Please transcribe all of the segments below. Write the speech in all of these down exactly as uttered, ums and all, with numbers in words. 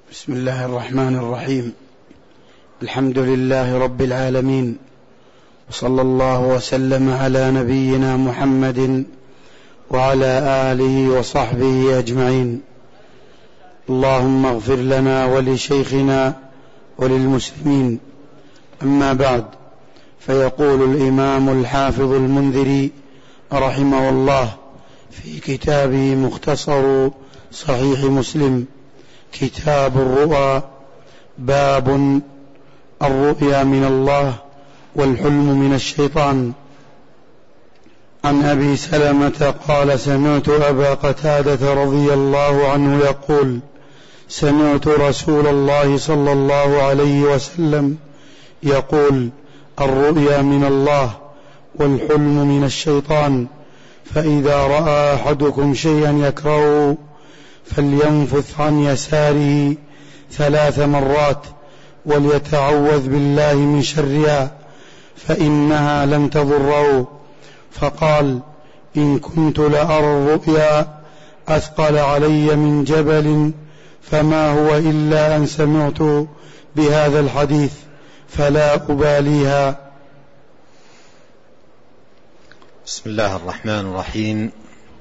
بسم الله الرحمن الرحيم. الحمد لله رب العالمين، وصلى الله وسلم على نبينا محمد وعلى آله وصحبه أجمعين. اللهم اغفر لنا ولشيخنا وللمسلمين. أما بعد، فيقول الإمام الحافظ المنذري رحمه الله في كتابه مختصر صحيح مسلم كتاب الرؤى: باب الرؤيا من الله والحلم من الشيطان. عن أبي سلمة قال: سمعت أبا قتادة رضي الله عنه يقول: سمعت رسول الله صلى الله عليه وسلم يقول: الرؤيا من الله والحلم من الشيطان، فإذا رأى أحدكم شيئا يكرهه فلينفث عن يساره ثلاث مرات وليتعوذ بالله من شرها فإنها لن تضره. فقال: إن كنت لأرى الرؤيا أثقل علي من جبل، فما هو إلا أن سمعت بهذا الحديث فلا أباليها. بسم الله الرحمن الرحيم.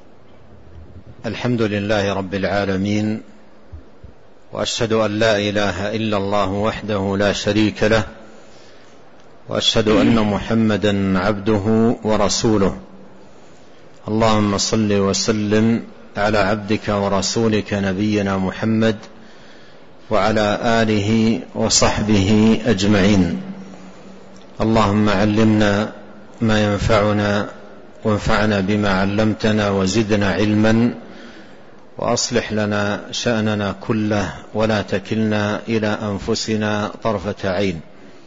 الحمد لله رب العالمين، وأشهد أن لا إله إلا الله وحده لا شريك له، وأشهد أن محمدا عبده ورسوله. اللهم صل وسلم على عبدك ورسولك نبينا محمد وعلى آله وصحبه أجمعين. اللهم علمنا ما ينفعنا وانفعنا بما علمتنا وزدنا علما، وأصلح لنا شأننا كله ولا تكلنا إلى أنفسنا طرفة عين.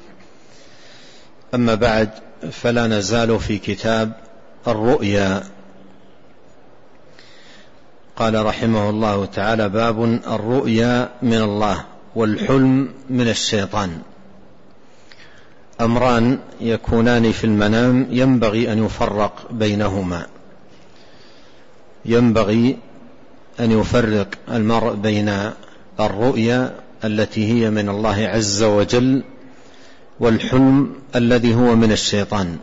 أما بعد، فلا نزال في كتاب الرؤيا. قال رحمه الله تعالى: باب الرؤيا من الله والحلم من الشيطان. أمران يكونان في المنام ينبغي أن يفرق بينهما. ينبغي أن يفرق المرء بين الرؤيا التي هي من الله عز وجل والحلم الذي هو من الشيطان،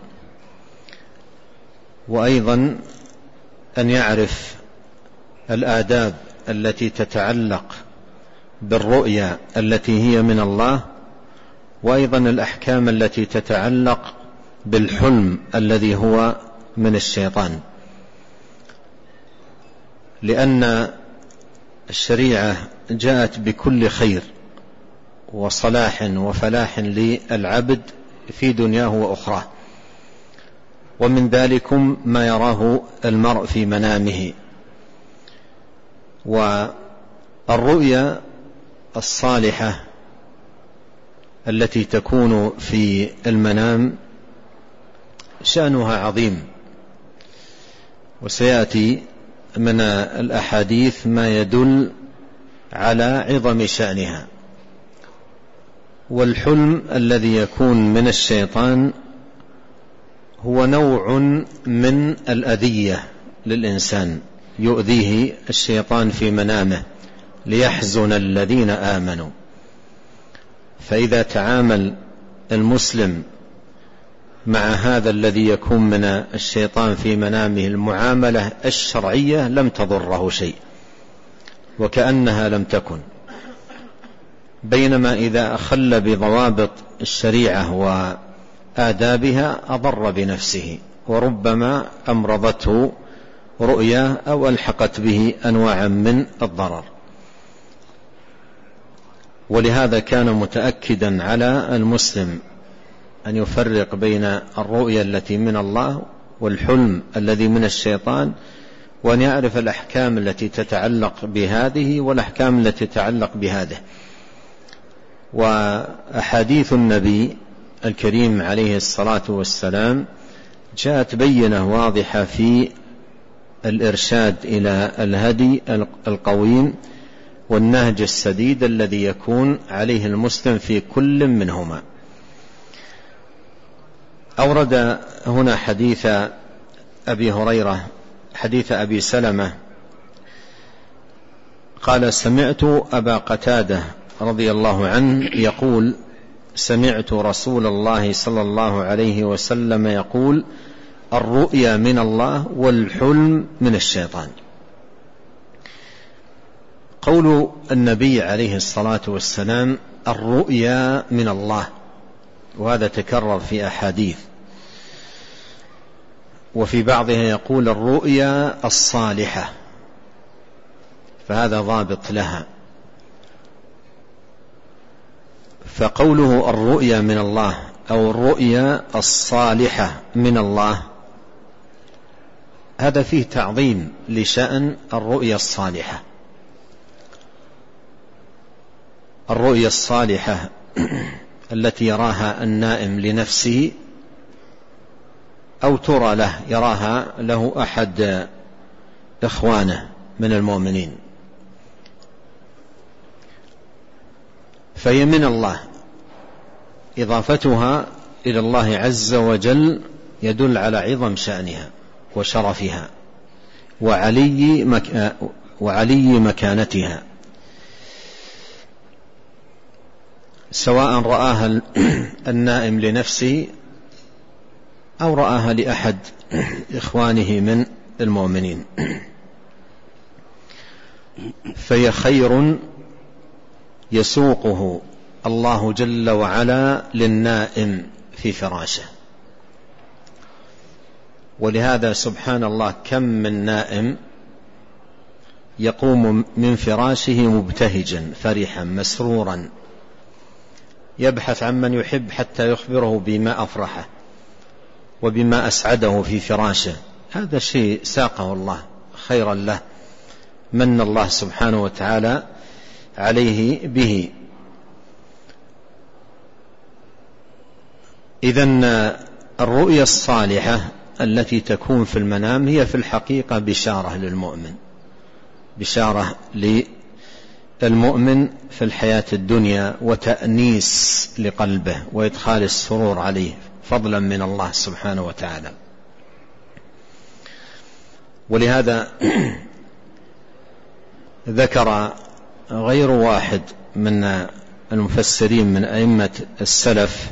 وأيضا أن يعرف الآداب التي تتعلق بالرؤيا التي هي من الله، وأيضا الأحكام التي تتعلق بالحلم الذي هو من الشيطان، لأن الشريعة جاءت بكل خير وصلاح وفلاح للعبد في دنياه وأخراه، ومن ذلكم ما يراه المرء في منامه. والرؤيا الصالحة التي تكون في المنام شأنها عظيم، وسيأتي من الأحاديث ما يدل على عظم شأنها. والحلم الذي يكون من الشيطان هو نوع من الأذية للإنسان، يؤذيه الشيطان في منامه ليحزن الذين آمنوا. فإذا تعامل المسلم مع هذا الذي يكون من الشيطان في منامه المعاملة الشرعية لم تضره شيء، وكأنها لم تكن. بينما إذا أخل بضوابط الشريعة وآدابها أضر بنفسه، وربما أمرضته رؤياه أو ألحقت به أنواعا من الضرر. ولهذا كان متأكدا على المسلم أن يفرق بين الرؤيا التي من الله والحلم الذي من الشيطان، وأن يعرف الأحكام التي تتعلق بهذه والأحكام التي تتعلق بهذه. وأحاديث النبي الكريم عليه الصلاة والسلام جاءت بينة واضحة في الإرشاد إلى الهدي القويم والنهج السديد الذي يكون عليه المسلم في كل منهما. أورد هنا حديث أبي هريرة، حديث أبي سلمة قال: سمعت أبا قتادة رضي الله عنه يقول: سمعت رسول الله صلى الله عليه وسلم يقول: الرؤيا من الله والحلم من الشيطان. قول النبي عليه الصلاة والسلام الرؤيا من الله، وهذا تكرر في أحاديث، وفي بعضها يقول الرؤيا الصالحة، فهذا ضابط لها. فقوله الرؤيا من الله أو الرؤيا الصالحة من الله، هذا فيه تعظيم لشأن الرؤيا الصالحة. الرؤيا الصالحة التي يراها النائم لنفسه أو ترى له، يراها له أحد إخوانه من المؤمنين، فهي من الله. إضافتها إلى الله عز وجل يدل على عظم شأنها وشرفها وعلي, مك... وعلي مكانتها، سواء رآها النائم لنفسه أو رآها لأحد إخوانه من المؤمنين، فهي خير يسوقه الله جل وعلا للنائم في فراشه. ولهذا سبحان الله كم من نائم يقوم من فراشه مبتهجا فرحا مسرورا، يبحث عن من يحب حتى يخبره بما أفرحه وبما أسعده في فراشه. هذا شيء ساقه الله خيرا له، من الله سبحانه وتعالى عليه به. إذن الرؤيا الصالحة التي تكون في المنام هي في الحقيقة بشارة للمؤمن، بشارة للمؤمن في الحياة الدنيا، وتأنيس لقلبه وإدخال السرور عليه فضلا من الله سبحانه وتعالى. ولهذا ذكر غير واحد من المفسرين من أئمة السلف،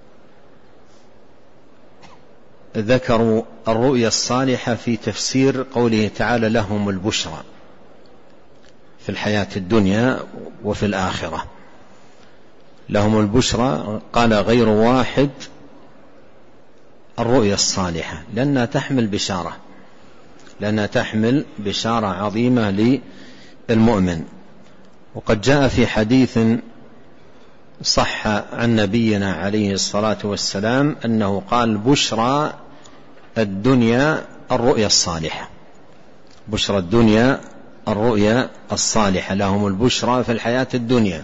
ذكروا الرؤيا الصالحة في تفسير قوله تعالى لهم البشرى في الحياة الدنيا وفي الآخرة. لهم البشرى، قال غير واحد الرؤيا الصالحة، لأنها تحمل بشارة، لأنها تحمل بشارة عظيمة للمؤمن. وقد جاء في حديث صح عن نبينا عليه الصلاة والسلام أنه قال بشرى الدنيا الرؤيا الصالحة، بشرى الدنيا الرؤيا الصالحة، لهم البشرى في الحياة الدنيا.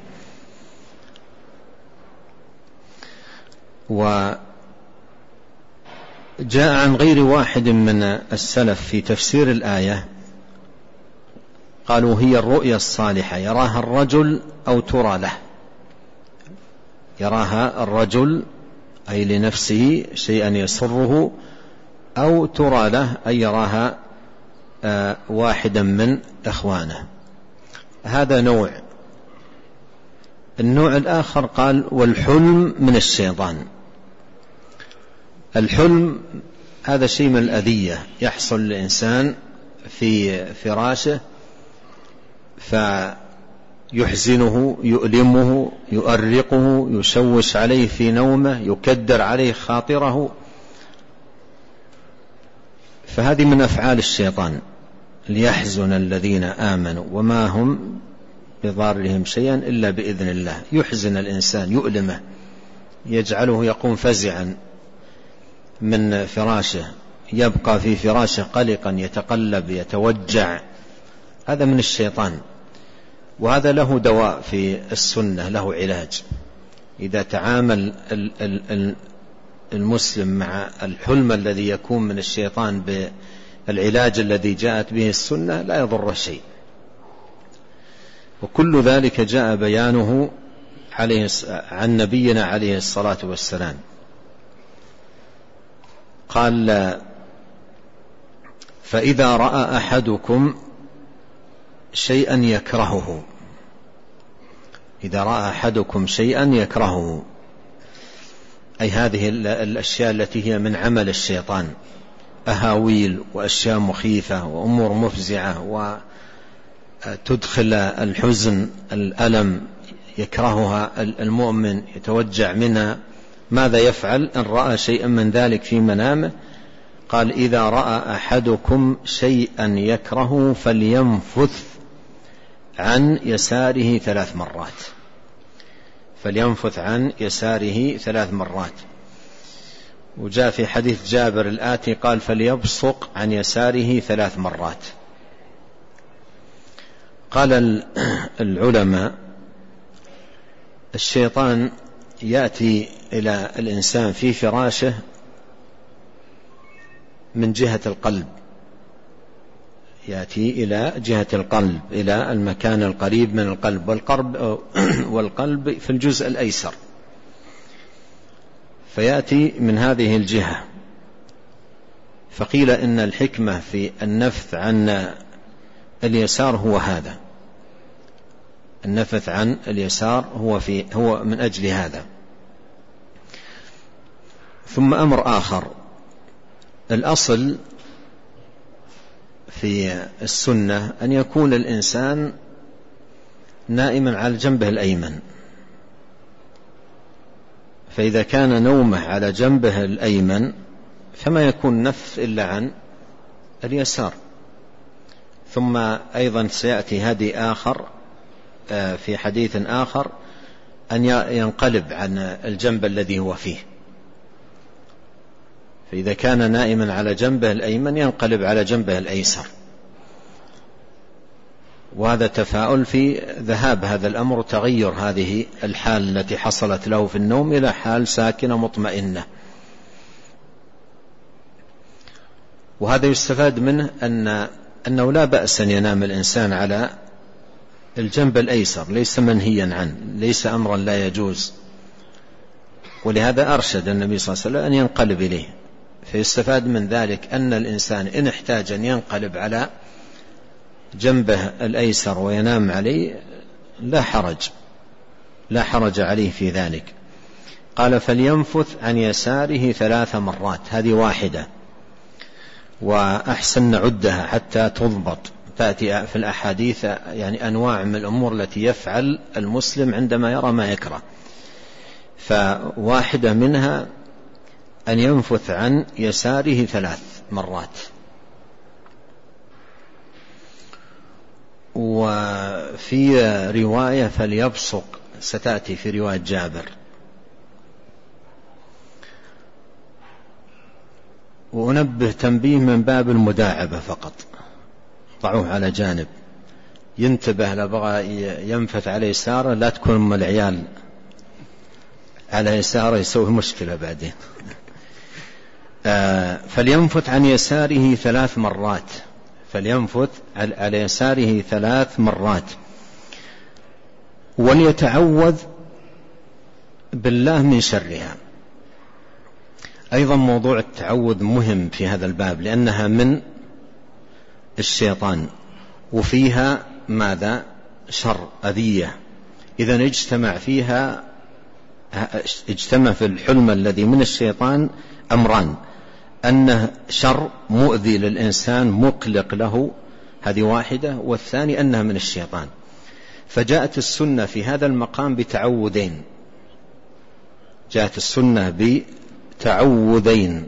وجاء عن غير واحد من السلف في تفسير الآية قالوا هي الرؤيا الصالحة يراها الرجل أو ترى له، يراها الرجل أي لنفسه شيئا يسره، أو ترى له أي يراها آه واحدا من إخوانه. هذا نوع. النوع الآخر قال والحلم من الشيطان. الحلم هذا شيء من الأذية يحصل للإنسان في فراشه فيحزنه يؤلمه يؤرقه يشوش عليه في نومه يكدر عليه خاطره، فهذه من أفعال الشيطان ليحزن الذين آمنوا وما هم بضارهم شيئا إلا بإذن الله. يحزن الإنسان يؤلمه يجعله يقوم فزعا من فراشه، يبقى في فراشه قلقا يتقلب يتوجع، هذا من الشيطان. وهذا له دواء في السنة، له علاج. إذا تعامل المسلم مع الحلم الذي يكون من الشيطان بالعلاج الذي جاءت به السنة لا يضر شيء. وكل ذلك جاء بيانه عليه عن نبينا عليه الصلاة والسلام. قال فإذا رأى أحدكم شيئا يكرهه، إذا رأى أحدكم شيئا يكرهه، أي هذه الأشياء التي هي من عمل الشيطان، أهاويل وأشياء مخيفة وأمور مفزعة وتدخل الحزن الألم يكرهها المؤمن يتوجع منها، ماذا يفعل إن رأى شيئا من ذلك في منامه؟ قال إذا رأى أحدكم شيئا يكرهه فلينفث عن يساره ثلاث مرات، فلينفث عن يساره ثلاث مرات. وجاء في حديث جابر الآتي قال فليبصق عن يساره ثلاث مرات. قال العلماء الشيطان يأتي إلى الإنسان في فراشه من جهة القلب، يأتي إلى جهة القلب، إلى المكان القريب من القلب، والقلب, والقلب في الجزء الأيسر، فيأتي من هذه الجهة. فقيل إن الحكمة في النفث عن اليسار هو هذا، النفث عن اليسار هو, في هو من أجل هذا. ثم أمر آخر، الأصل في السنة أن يكون الإنسان نائما على جنبه الأيمن، فإذا كان نومه على جنبه الأيمن فما يكون نفث إلا عن اليسار. ثم أيضا سيأتي هدي آخر في حديث آخر أن ينقلب عن الجنب الذي هو فيه، فإذا كان نائما على جنبه الأيمن ينقلب على جنبه الأيسر. وهذا تفاؤل في ذهاب هذا الأمر وتغير هذه الحال التي حصلت له في النوم إلى حال ساكنة مطمئنة. وهذا يستفاد منه أن أنه لا بأس أن ينام الإنسان على الجنب الأيسر، ليس منهيا عنه، ليس أمرا لا يجوز، ولهذا أرشد النبي صلى الله عليه وسلم أن ينقلب إليه. فيستفاد من ذلك أن الإنسان إن احتاج أن ينقلب على جنبه الأيسر وينام عليه لا حرج، لا حرج عليه في ذلك. قال فلينفث عن يساره ثلاث مرات، هذه واحدة، وأحسن نعدها حتى تضبط. تأتي في الأحاديث يعني أنواع من الأمور التي يفعل المسلم عندما يرى ما يكره، فواحدة منها أن ينفث عن يساره ثلاث مرات. وفي رواية فليبصق، ستأتي في رواية جابر. وأنبه تنبيه من باب المداعبة فقط، ضعوه على جانب، ينتبه لبغى ينفث على يساره لا تكون من العيال على يساره يسوي مشكلة بعدين. آه فلينفث عن يساره ثلاث مرات، فلينفث على يساره ثلاث مرات، وليتعوذ بالله من شرها. أيضا موضوع التعوذ مهم في هذا الباب، لأنها من الشيطان وفيها ماذا؟ شر، أذية. إذن اجتمع فيها اجتمع في الحلم الذي من الشيطان أمران، أنه شر مؤذي للإنسان مقلق له، هذه واحدة، والثاني أنها من الشيطان. فجاءت السنة في هذا المقام بتعوذين، جاءت السنة بتعوذين،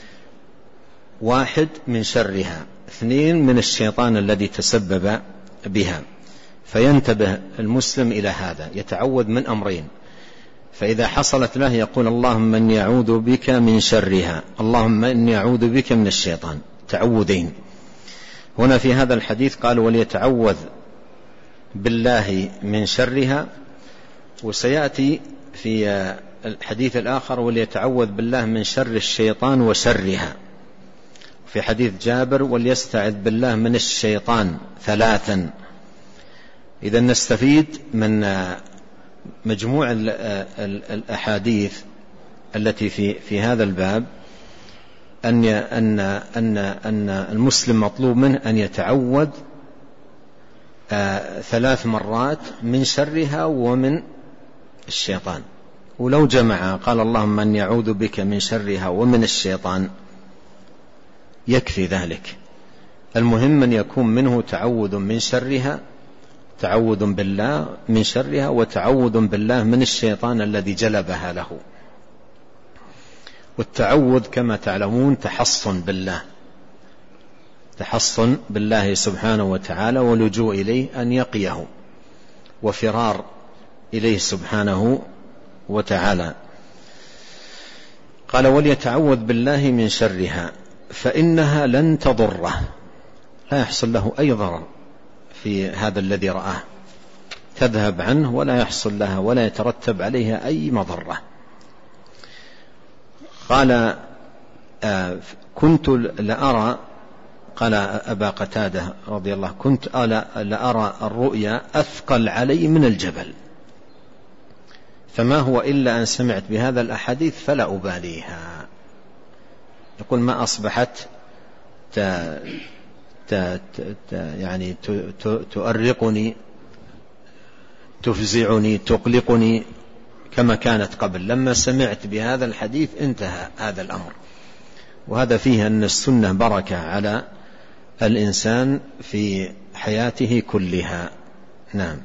واحد من شرها، اثنين من الشيطان الذي تسبب بها. فينتبه المسلم إلى هذا، يتعوذ من أمرين، فإذا حصلت له يقول اللهم إني أعوذ بك من شرها، اللهم إني أعوذ بك من الشيطان، تعوذين. هنا في هذا الحديث قال وليتعوذ بالله من شرها، وسيأتي في الحديث الآخر وليتعوذ بالله من شر الشيطان وشرها. في حديث جابر وليستعذ بالله من الشيطان ثلاثا. إذا نستفيد من مجموع الأحاديث التي في في هذا الباب أن أن أن أن المسلم مطلوب منه أن يتعوذ آه ثلاث مرات من شرها ومن الشيطان. ولو جمع قال اللهم أن يعوذ بك من شرها ومن الشيطان يكفي ذلك. المهم أن يكون منه تعوذ من شرها، تعوذ بالله من شرها، وتعوذ بالله من الشيطان الذي جلبها له. والتعوذ كما تعلمون تحصن بالله، تحصن بالله سبحانه وتعالى، ولجوء إليه أن يقيه، وفرار إليه سبحانه وتعالى. قال وليتعوذ بالله من شرها فإنها لن تضره، لا يحصل له أي ضرر في هذا الذي رآه، تذهب عنه ولا يحصل لها ولا يترتب عليها أي مضرة. قال آه كنت لأرى، قال أبا قتادة رضي الله، كنت لأرى الرؤيا أثقل علي من الجبل، فما هو إلا أن سمعت بهذا الأحاديث فلا أباليها. يقول ما أصبحت ت... ت... ت... يعني ت... ت... تؤرقني، تفزعني، تقلقني كما كانت قبل. لما سمعت بهذا الحديث انتهى هذا الأمر. وهذا فيه أن السنة بركة على الإنسان في حياته كلها. نعم.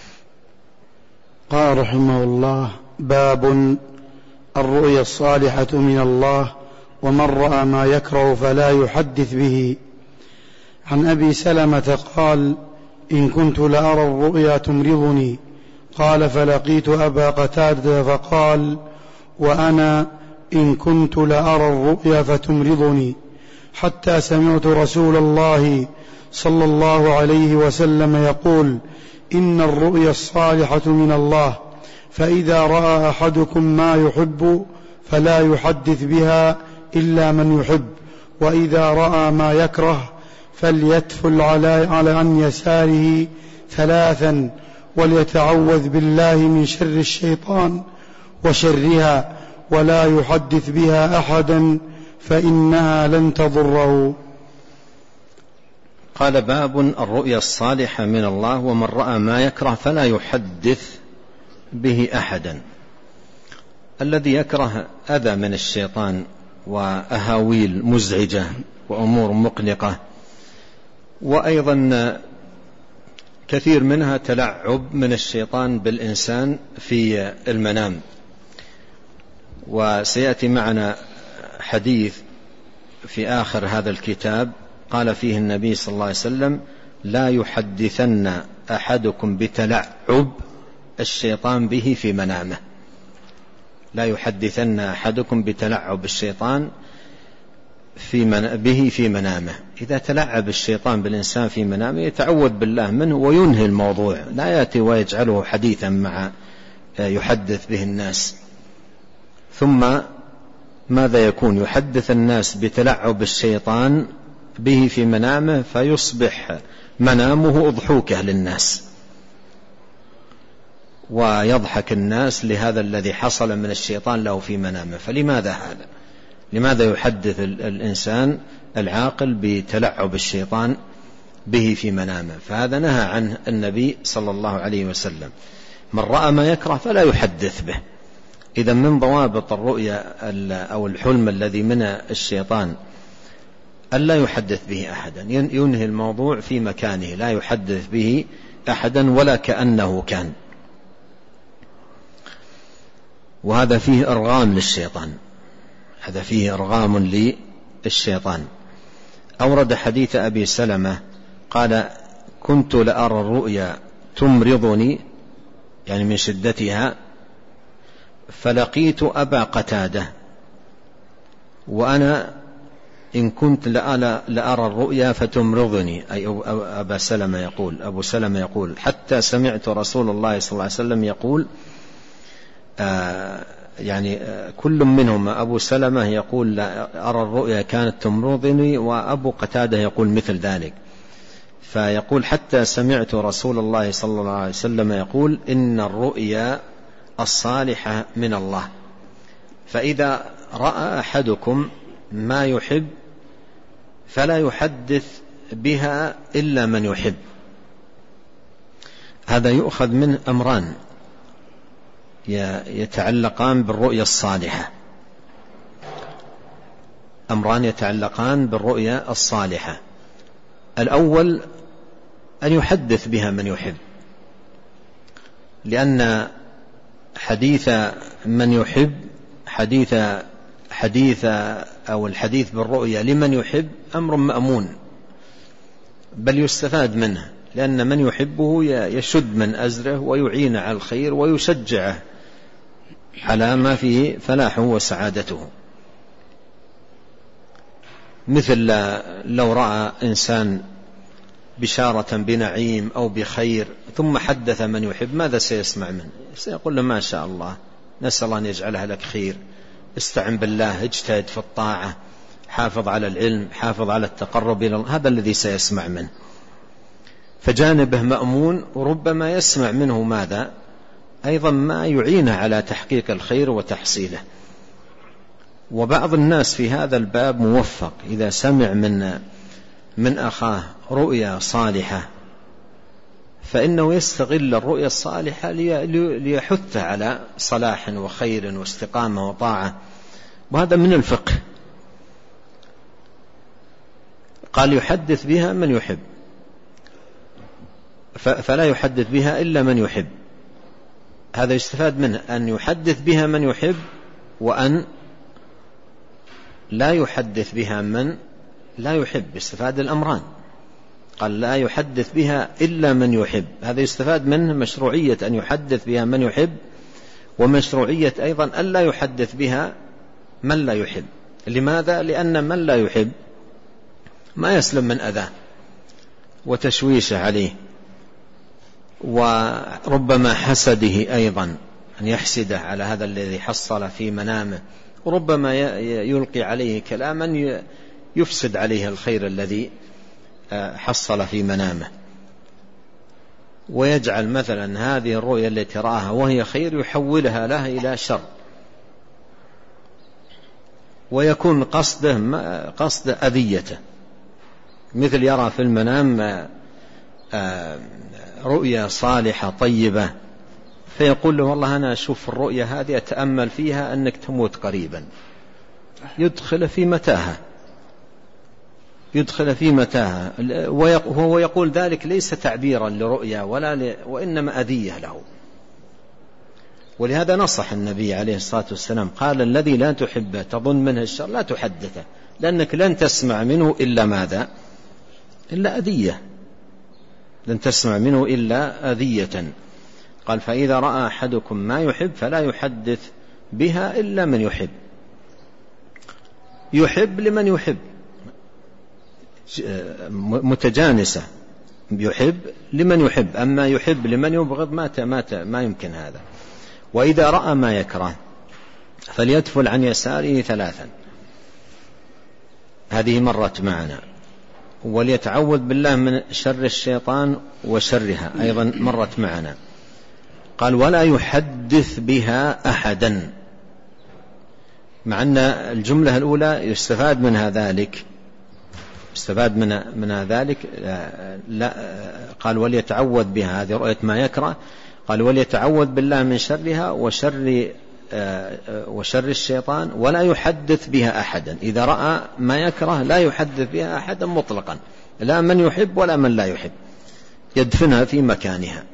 قال رحمه الله: باب الرؤيا الصالحة من الله ومن رأى ما يكره فلا يحدث به. عن أبي سلمة قال: إن كنت لأرى الرؤيا تمرضني. قال: فلقيت أبا قتادة فقال: وأنا إن كنت لأرى الرؤيا فتمرضني، حتى سمعت رسول الله صلى الله عليه وسلم يقول: إن الرؤيا الصالحة من الله، فإذا رأى أحدكم ما يحب فلا يحدث بها إلا من يحب، وإذا رأى ما يكره فليتفل على عن يساره ثلاثا، وليتعوذ بالله من شر الشيطان وشرها، ولا يحدث بها أحدا فإنها لن تضره. قال: باب الرؤيا الصالحة من الله ومن رأى ما يكره فلا يحدث به أحدا. الذي يكره أذى من الشيطان وأهاويل مزعجة وأمور مقلقة، وأيضا كثير منها تلعب من الشيطان بالإنسان في المنام. وسيأتي معنا حديث في آخر هذا الكتاب قال فيه النبي صلى الله عليه وسلم: لا يحدثن أحدكم بتلعب الشيطان به في منامه. لا يحدثن أحدكم بتلعب الشيطان في من به في منامه. إذا تلعب الشيطان بالإنسان في منامه يتعوذ بالله منه وينهي الموضوع، لا يأتي ويجعله حديثا مع يحدث به الناس. ثم ماذا يكون؟ يحدث الناس بتلعب الشيطان به في منامه، فيصبح منامه أضحوكة للناس، ويضحك الناس لهذا الذي حصل من الشيطان له في منامه. فلماذا هذا؟ لماذا يحدث الإنسان العاقل بتلعب الشيطان به في منامه؟ فهذا نهى عنه النبي صلى الله عليه وسلم. من رأى ما يكره فلا يحدث به. إذا من ضوابط الرؤيا أو الحلم الذي من الشيطان ألا يحدث به أحدا، ينهي الموضوع في مكانه، لا يحدث به أحدا ولا كأنه كان. وهذا فيه إرغام للشيطان، هذا فيه إرغام للشيطان. أورد حديث أبي سلمة قال: كنت لأرى الرؤيا تمرضني، يعني من شدتها، فلقيت أبا قتادة وأنا إن كنت لأرى الرؤيا فتمرضني، أي أبا سلمة يقول أبو سلمة يقول: حتى سمعت رسول الله صلى الله عليه وسلم يقول، آه يعني كل منهم، أبو سلمة يقول أرى الرؤيا كانت تمرضني، وأبو قتادة يقول مثل ذلك. فيقول: حتى سمعت رسول الله صلى الله عليه وسلم يقول: إن الرؤيا الصالحة من الله، فإذا رأى أحدكم ما يحب فلا يحدث بها إلا من يحب. هذا يؤخذ من أمران يتعلقان بالرؤيا الصالحة، أمران يتعلقان بالرؤيا الصالحة. الأول أن يحدث بها من يحب، لأن حديث من يحب حديث حديث أو الحديث بالرؤيا لمن يحب أمر مأمون، بل يستفاد منه، لأن من يحبه يشد من أزره ويعين على الخير ويشجعه على ما فيه فلاحه وسعادته. مثل لو رأى إنسان بشارة بنعيم أو بخير ثم حدث من يحب، ماذا سيسمع منه؟ سيقول له ما شاء الله، نسأل الله أن يجعلها لك خير، استعن بالله، اجتهد في الطاعة، حافظ على العلم، حافظ على التقرب إلى الله. هذا الذي سيسمع منه، فجانبه مأمون، وربما يسمع منه ماذا؟ أيضا ما يعينه على تحقيق الخير وتحصيله. وبعض الناس في هذا الباب موفق، إذا سمع من من أخاه رؤيا صالحة فإنه يستغل الرؤيا الصالحة ليحث على صلاح وخير واستقامة وطاعة، وهذا من الفقه. قال يحدث بها من يحب، فلا يحدث بها إلا من يحب. هذا يستفاد منه أن يحدث بها من يحب، وأن لا يحدث بها من لا يحب. يستفاد الأمران، قال لا يحدث بها إلا من يحب. هذا يستفاد منه مشروعية أن يحدث بها من يحب، ومشروعية أيضا أن لا يحدث بها من لا يحب. لماذا؟ لأن من لا يحب ما يسلم من أذاه وتشويشه عليه، وربما حسده أيضا، أن يحسده على هذا الذي حصل في منامه، وربما يلقي عليه كلاما يفسد عليه الخير الذي حصل في منامه، ويجعل مثلا هذه الرؤيا التي رآها وهي خير يحولها له إلى شر، ويكون قصده قصد أذيته. مثل يرى في المنام رؤيا صالحة طيبة، فيقول له والله أنا أشوف الرؤيا هذه أتأمل فيها أنك تموت قريبا، يدخل في متاهة يدخل في متاهة وهو يقول ذلك ليس تعبيرا لرؤيا ولا ل... وإنما أذية له. ولهذا نصح النبي عليه الصلاة والسلام، قال الذي لا تحبه تظن منه الشر لا تحدثه، لأنك لن تسمع منه إلا ماذا؟ إلا أذية، لن تسمع منه إلا أذية. قال فإذا رأى أحدكم ما يحب فلا يحدث بها إلا من يحب. يحب لمن يحب، متجانسة، يحب لمن يحب، أما يحب لمن يبغض ما ما ما يمكن هذا. وإذا رأى ما يكره فليتفل عن يساره ثلاثا، هذه مرت معنا. وليتعوذ بالله من شر الشيطان وشرها، أيضا مرت معنا. قال ولا يحدث بها أحدا، مع أن الجملة الأولى يستفاد منها ذلك استفاد من من ذلك لا. قال وليتعوذ بها، هذه رؤية ما يكره. قال وليتعوذ بالله من شرها وشر وشر الشيطان، ولا يحدث بها أحدا. إذا رأى ما يكره لا يحدث بها أحدا مطلقا، لا من يحب ولا من لا يحب، يدفنها في مكانها.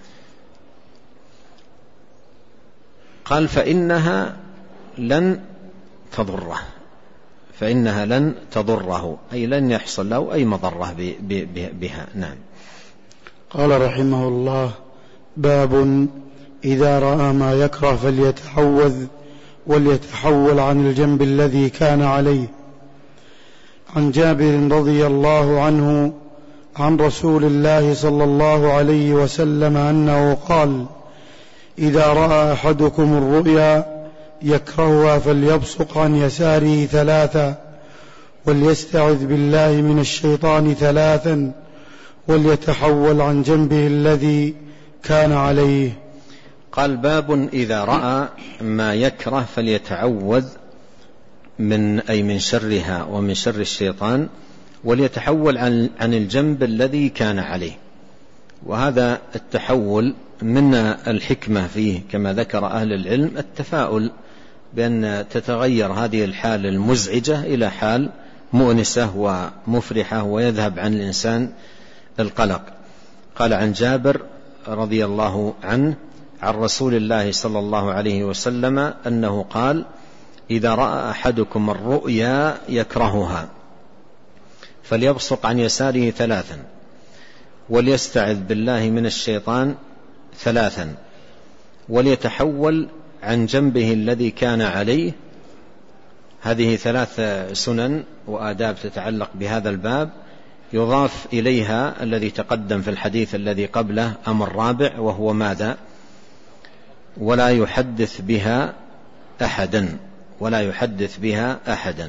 قال فإنها لن تضره، فإنها لن تضره، أي لن يحصل له أي مضرة بها. نعم. قال رحمه الله: باب إذا رأى ما يكره فليتعوذ وليتحول عن الجنب الذي كان عليه. عن جابر رضي الله عنه عن رسول الله صلى الله عليه وسلم أنه قال: إذا رأى أحدكم الرؤيا يكرهها فليبصق عن يساره ثلاثا، وليستعذ بالله من الشيطان ثلاثا، وليتحول عن جنبه الذي كان عليه. قال باب إذا رأى ما يكره فليتعوذ من أي من شرها ومن شر الشيطان، وليتحول عن عن الجنب الذي كان عليه. وهذا التحول من الحكمة فيه كما ذكر أهل العلم التفاؤل بأن تتغير هذه الحال المزعجة إلى حال مؤنسة ومفرحة ويذهب عن الإنسان القلق. قال عن جابر رضي الله عنه عن رسول الله صلى الله عليه وسلم أنه قال: إذا رأى أحدكم الرؤيا يكرهها فليبصق عن يساره ثلاثا وليستعذ بالله من الشيطان ثلاثا وليتحول عن جنبه الذي كان عليه. هذه ثلاث سنن وآداب تتعلق بهذا الباب، يضاف إليها الذي تقدم في الحديث الذي قبله أمر رابع، وهو ماذا؟ ولا يحدث بها أحدا، ولا يحدث بها أحدا.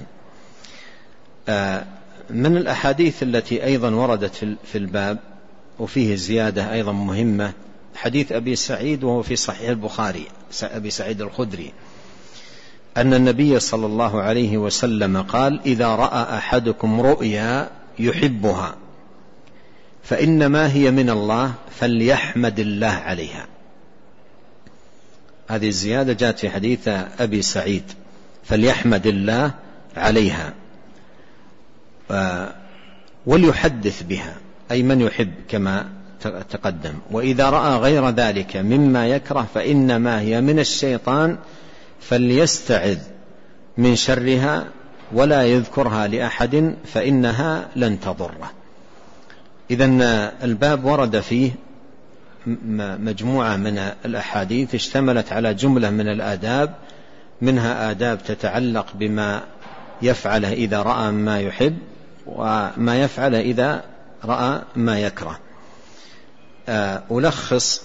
من الأحاديث التي أيضا وردت في الباب وفيه زيادة أيضا مهمة حديث أبي سعيد وهو في صحيح البخاري، أبي سعيد الخدري، أن النبي صلى الله عليه وسلم قال: إذا رأى أحدكم رؤيا يحبها فإنما هي من الله فليحمد الله عليها. هذه الزيادة جاءت في حديث أبي سعيد، فليحمد الله عليها وليحدث بها، أي من يحب كما تقدم. وإذا رأى غير ذلك مما يكره فإنما هي من الشيطان فليستعذ من شرها ولا يذكرها لأحد فإنها لن تضره. إذن الباب ورد فيه مجموعة من الأحاديث اشتملت على جملة من الآداب، منها آداب تتعلق بما يفعله إذا رأى ما يحب وما يفعل إذا رأى ما يكره. ألخص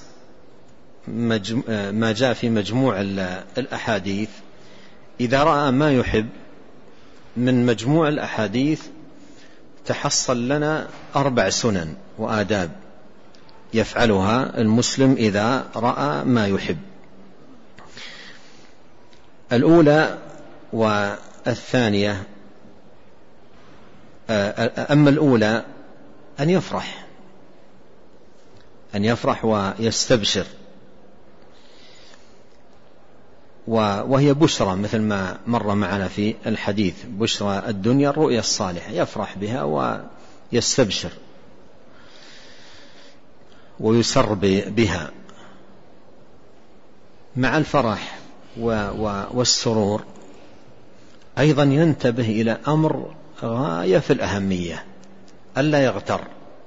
ما جاء في مجموع الأحاديث. إذا رأى ما يحب من مجموع الأحاديث تحصل لنا أربع سنن وآداب يفعلها المسلم إذا رأى ما يحب. الأولى والثانية، أما الأولى أن يفرح أن يفرح ويستبشر، وهي بشرى مثل ما مر معنا في الحديث، بشرى الدنيا الرؤيا الصالحة، يفرح بها ويستبشر ويسر بها. مع الفرح والسرور أيضا ينتبه إلى أمر غاية في الأهمية، ألا يغتر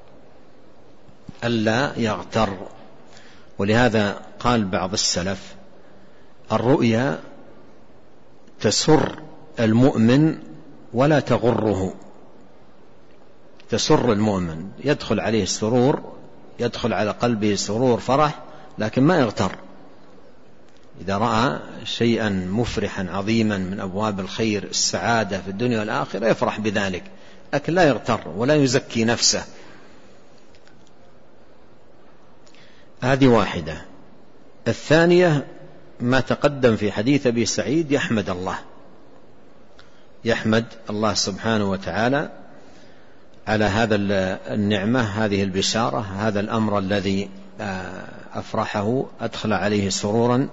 ألا يغتر ولهذا قال بعض السلف: الرؤيا تسر المؤمن ولا تغره. تسر المؤمن، يدخل عليه السرور، يدخل على قلبه سرور فرح، لكن ما يغتر. إذا رأى شيئا مفرحا عظيما من أبواب الخير السعادة في الدنيا والآخرة يفرح بذلك، لكن لا يغتر ولا يزكي نفسه. هذه واحدة. الثانية ما تقدم في حديث أبي سعيد، يحمد الله يحمد الله سبحانه وتعالى على هذا النعمة، هذه البشارة، هذا الأمر الذي أفرحه أدخل عليه سرورا.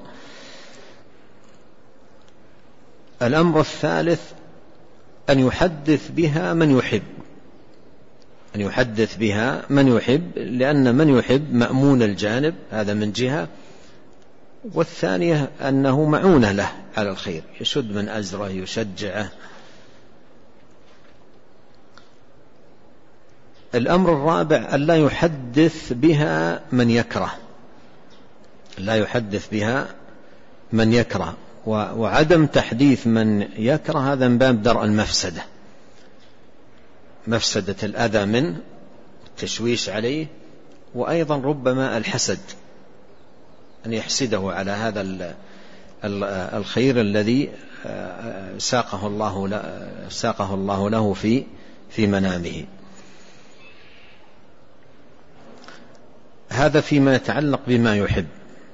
الأمر الثالث أن يحدث بها من يحب أن يحدث بها من يحب لأن من يحب مأمون الجانب، هذا من جهة. والثانية أنه معونة له على الخير، يشد من أزره، يشجعه. الأمر الرابع ألا يحدث بها من يكره لا يحدث بها من يكره وعدم تحديث من يكره هذا من باب درء المفسدة، مفسدة الأذى منه، التشويش عليه، وأيضا ربما الحسد، أن يحسده على هذا الخير الذي ساقه الله ساقه الله له في في منامه. هذا فيما يتعلق بما يحب.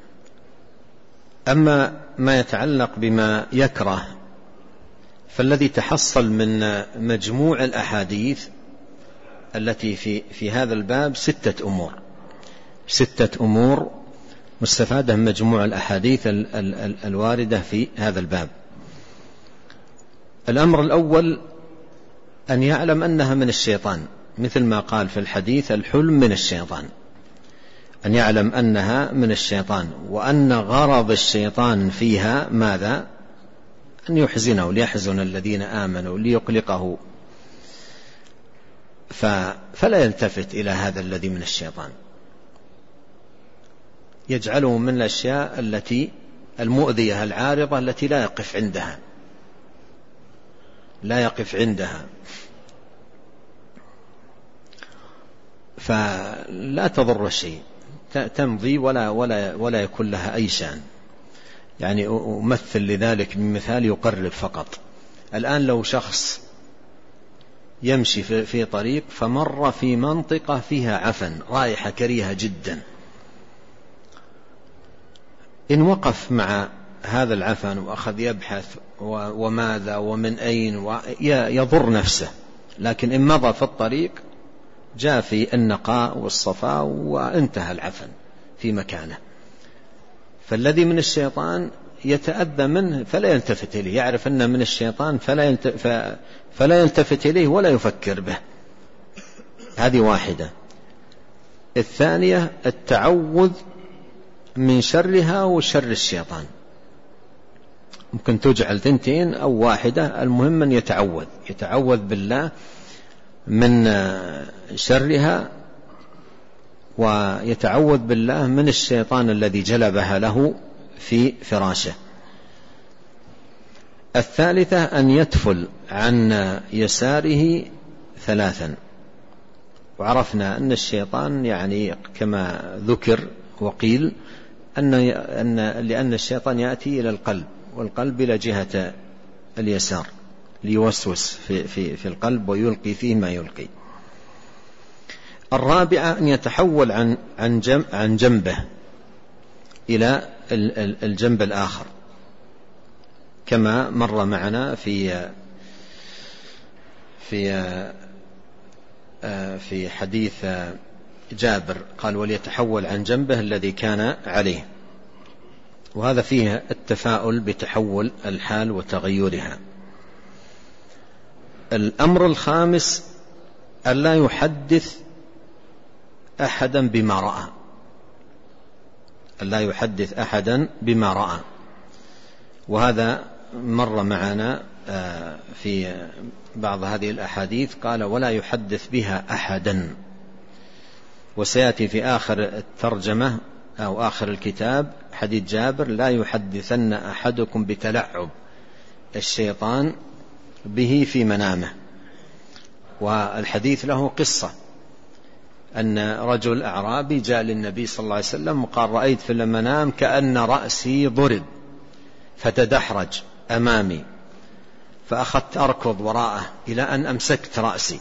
أما ما يتعلق بما يكره فالذي تحصل من مجموع الأحاديث التي في في هذا الباب ستة أمور. ستة أمور مستفادة من مجموع الأحاديث ال ال ال الواردة في هذا الباب. الأمر الأول أن يعلم أنها من الشيطان، مثل ما قال في الحديث الحلم من الشيطان، أن يعلم أنها من الشيطان، وأن غرض الشيطان فيها ماذا؟ أن يحزنه، ليحزن الذين آمنوا، ليقلقه، فلا يلتفت إلى هذا الذي من الشيطان، يجعله من الأشياء التي المؤذية العارضة التي لا يقف عندها لا يقف عندها فلا تضر الشيء، تمضي ولا, ولا, ولا يكون لها أي شأن. يعني أمثل لذلك بمثال يقرب فقط. الآن لو شخص يمشي في طريق فمر في منطقة فيها عفن، رائحة كريهة جدا، إن وقف مع هذا العفن وأخذ يبحث وماذا ومن أين يضر نفسه، لكن إن مضى في الطريق جاء في النقاء والصفاء وانتهى العفن في مكانه. فالذي من الشيطان يتأذى منه فلا يلتفت إليه، يعرف أنه من الشيطان فلا يلتفت إليه ولا يفكر به. هذه واحدة. الثانية التعوذ من شرها وشر الشيطان، ممكن تجعل ثنتين أو واحدة، المهم أن يتعوذ يتعوذ بالله من شرها، ويتعوذ بالله من الشيطان الذي جلبها له في فراشه. الثالثة أن يتفل عن يساره ثلاثا، وعرفنا أن الشيطان يعني كما ذكر وقيل أن لأن الشيطان يأتي إلى القلب، والقلب إلى جهة اليسار ليوسوس في, في, في القلب ويلقي فيه ما يلقي. الرابعة أن يتحول عن, عن, جنب عن جنبه إلى الجنب الآخر، كما مر معنا في في في حديث جابر، قال وليتحول عن جنبه الذي كان عليه، وهذا فيه التفاؤل بتحول الحال وتغيرها. الأمر الخامس ألا يحدث أحدا بما رأى، ألا يحدث أحدا بما رأى، وهذا مر معنا في بعض هذه الأحاديث، قال ولا يحدث بها أحدا. وسيأتي في آخر الترجمة أو آخر الكتاب حديث جابر لا يحدثن أحدكم بتلعب الشيطان به في منامه. والحديث له قصة، أن رجل أعرابي جاء للنبي صلى الله عليه وسلم وقال رأيت في المنام كأن رأسي ضرب فتدحرج أمامي، فأخذت أركض وراءه إلى أن أمسكت رأسي.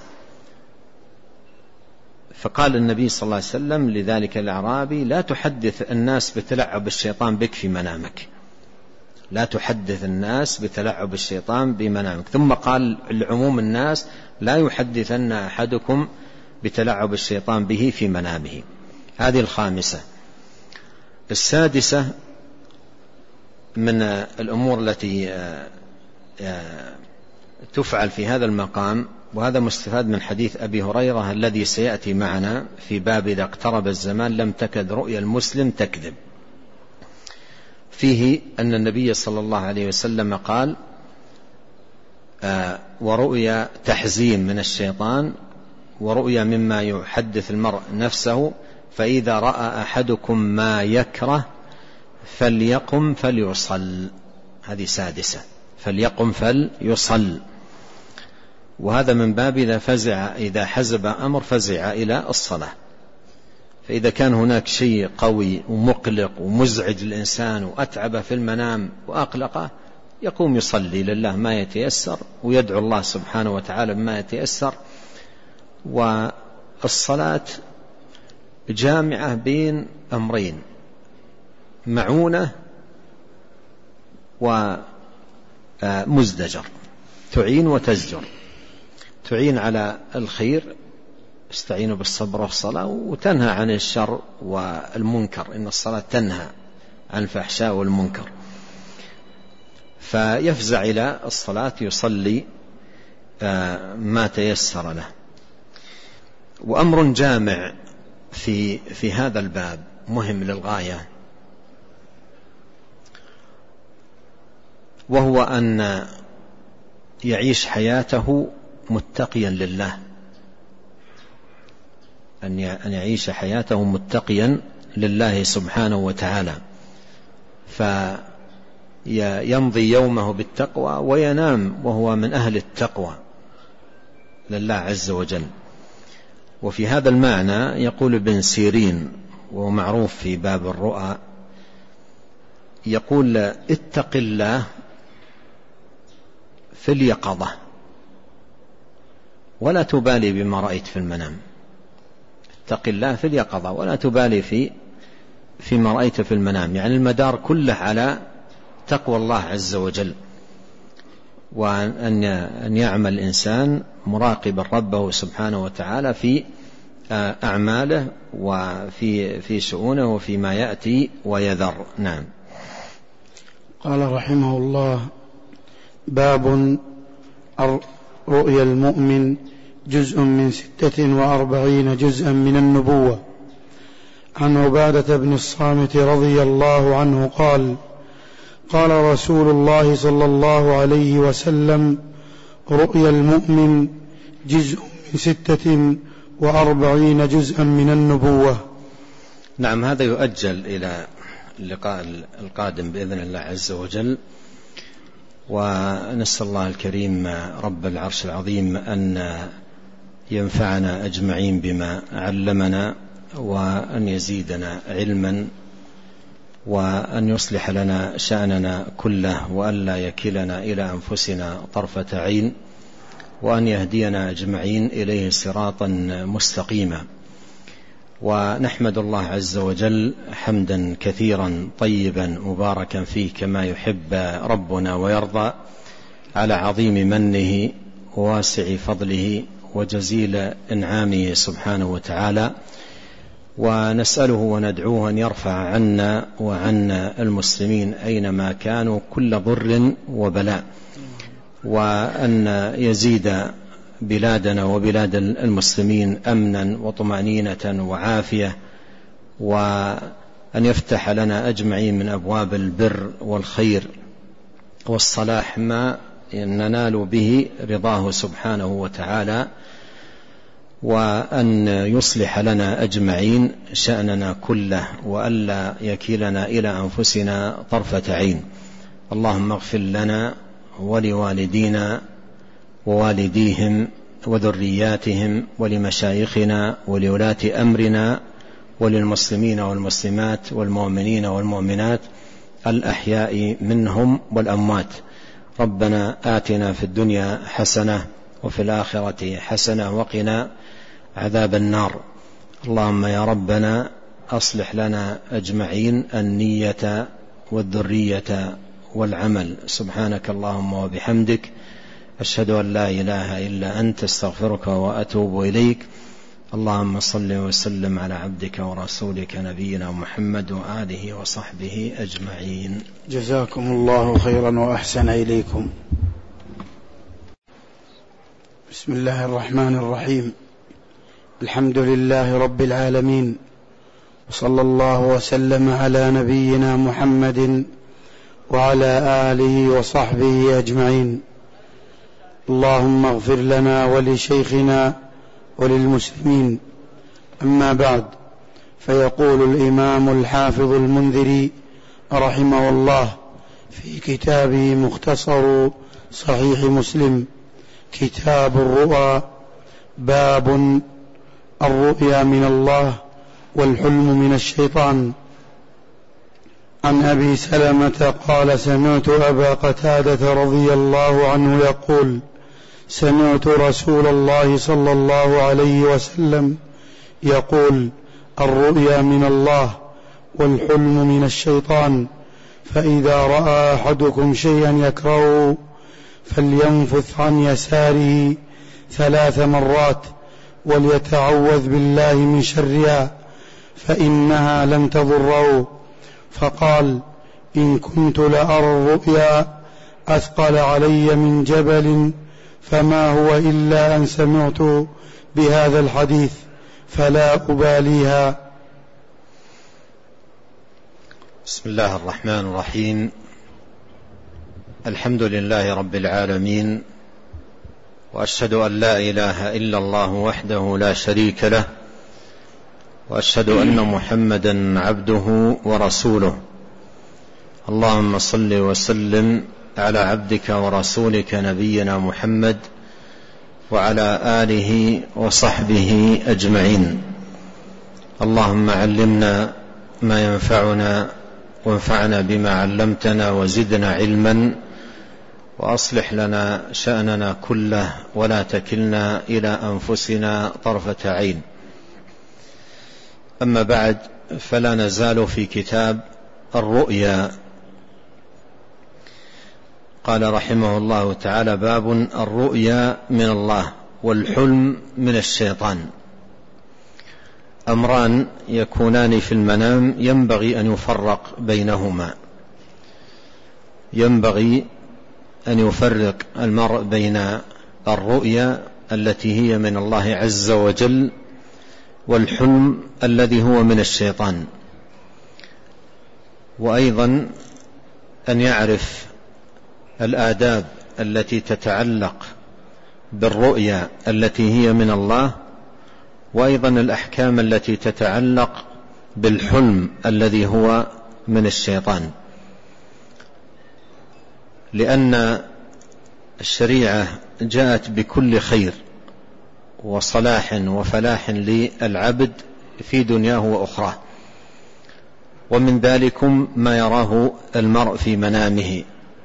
فقال النبي صلى الله عليه وسلم لذلك الأعرابي لا تحدث الناس بتلعب الشيطان بك في منامك، لا تحدث الناس بتلعب الشيطان بمنامك. ثم قال لعموم الناس لا يحدثن أحدكم بتلعب الشيطان به في منامه. هذه الخامسة. السادسة من الأمور التي تفعل في هذا المقام، وهذا مستفاد من حديث أبي هريرة الذي سيأتي معنا في باب إذا اقترب الزمان لم تكد رؤيا المسلم تكذب، فيه أن النبي صلى الله عليه وسلم قال آه ورؤيا تحزين من الشيطان، ورؤيا مما يحدث المرء نفسه، فإذا رأى أحدكم ما يكره فليقم فليصل. هذه سادسة، فليقم فليصل. وهذا من باب إذا فزع إذا حزب أمر فزع إلى الصلاة. فإذا كان هناك شيء قوي ومقلق ومزعج للإنسان وأتعب في المنام وأقلقه، يقوم يصلي لله ما يتيسر ويدعو الله سبحانه وتعالى ما يتيسر. والصلاة جامعة بين أمرين، معونة ومزدجر، تعين وتزجر، تعين على الخير استعينوا بالصبر والصلاة، وتنهى عن الشر والمنكر، إن الصلاة تنهى عن الفحشاء والمنكر. فيفزع إلى الصلاة يصلي ما تيسر له. وأمر جامع في في هذا الباب مهم للغاية، وهو أن يعيش حياته متقيا لله، أن يعيش حياته متقيا لله سبحانه وتعالى، فيمضي يومه بالتقوى وينام وهو من أهل التقوى لله عز وجل. وفي هذا المعنى يقول ابن سيرين، وهو معروف في باب الرؤى، يقول: اتق الله في اليقظة ولا تبالي بما رأيت في المنام. اتق الله في اليقظة ولا تبالي في فيما رأيت في المنام، يعني المدار كله على تقوى الله عز وجل، وأن أن يعمل الإنسان مراقبا ربه سبحانه وتعالى في أعماله وفي في شؤونه وفيما يأتي ويذر. نعم. قال رحمه الله: باب رؤيا المؤمن جزء من ستة وأربعين جزءا من النبوة. عن عبادة بن الصامت رضي الله عنه قال: قال رسول الله صلى الله عليه وسلم: رؤيا المؤمن جزء من ستة وأربعين جزءا من النبوة. نعم، هذا يؤجل إلى اللقاء القادم بإذن الله عز وجل، ونسأل الله الكريم رب العرش العظيم أن ينفعنا أجمعين بما علمنا، وأن يزيدنا علما، وأن يصلح لنا شأننا كله، وأن لا يكلنا إلى أنفسنا طرفة عين، وأن يهدينا أجمعين إليه صراطا مستقيما. ونحمد الله عز وجل حمدا كثيرا طيبا مباركا فيه كما يحب ربنا ويرضى، على عظيم منه وواسع فضله وجزيل إنعامه سبحانه وتعالى، ونسأله وندعوه أن يرفع عنا وعن المسلمين أينما كانوا كل ضر وبلاء، وأن يزيد بلادنا وبلاد المسلمين أمنا وطمأنينة وعافية، وأن يفتح لنا أجمعين من أبواب البر والخير والصلاح ما ننال به رضاه سبحانه وتعالى، وأن يصلح لنا أجمعين شأننا كله، وألا يكلنا إلى أنفسنا طرفة عين. اللهم اغفر لنا ولوالدينا ووالديهم وذرياتهم ولمشايخنا ولولاة أمرنا وللمسلمين والمسلمات والمؤمنين والمؤمنات الأحياء منهم والأموات. ربنا آتنا في الدنيا حسنة وفي الآخرة حسنة وقنا عذاب النار. اللهم يا ربنا أصلح لنا أجمعين النية والذرية والعمل. سبحانك اللهم وبحمدك، أشهد أن لا إله إلا أنت، استغفرك وأتوب إليك. اللهم صل وسلم على عبدك ورسولك نبينا محمد وآله وصحبه أجمعين. جزاكم الله خيرا وأحسن إليكم. بسم الله الرحمن الرحيم. الحمد لله رب العالمين، وصلى الله وسلم على نبينا محمد وعلى آله وصحبه أجمعين. اللهم اغفر لنا ولشيخنا وللمسلمين. أما بعد، فيقول الإمام الحافظ المنذري رحمه الله في كتابه مختصر صحيح مسلم كتاب الرؤى: باب الرؤيا من الله والحلم من الشيطان. عن أبي سلمة قال: سمعت أبا قتادة رضي الله عنه يقول: سمعت رسول الله صلى الله عليه وسلم يقول: الرؤيا من الله والحلم من الشيطان، فإذا رأى أحدكم شيئا يكرهه فلينفث عن يساره ثلاث مرات وليتعوذ بالله من شرها فإنها لن تضره. فقال: إن كنت لأرى الرؤيا أثقل علي من جبل، فما هو إلا أن سمعت بهذا الحديث فلا أباليها. بسم الله الرحمن الرحيم. الحمد لله رب العالمين، وأشهد أن لا إله إلا الله وحده لا شريك له، وأشهد أن محمدا عبده ورسوله. اللهم صل وسلم على عبدك ورسولك نبينا محمد وعلى آله وصحبه أجمعين. اللهم علمنا ما ينفعنا وانفعنا بما علمتنا وزدنا علما، وأصلح لنا شأننا كله ولا تكلنا إلى أنفسنا طرفة عين. أما بعد، فلا نزال في كتاب الرؤيا. قال رحمه الله تعالى: باب الرؤيا من الله والحلم من الشيطان. أمران يكونان في المنام ينبغي أن يفرق بينهما. ينبغي أن يفرق المرء بين الرؤيا التي هي من الله عز وجل والحلم الذي هو من الشيطان، وأيضا أن يعرف الآداب التي تتعلق بالرؤيا التي هي من الله، وأيضا الأحكام التي تتعلق بالحلم الذي هو من الشيطان، لأن الشريعة جاءت بكل خير وصلاح وفلاح للعبد في دنياه وأخراه، ومن ذلكم ما يراه المرء في منامه.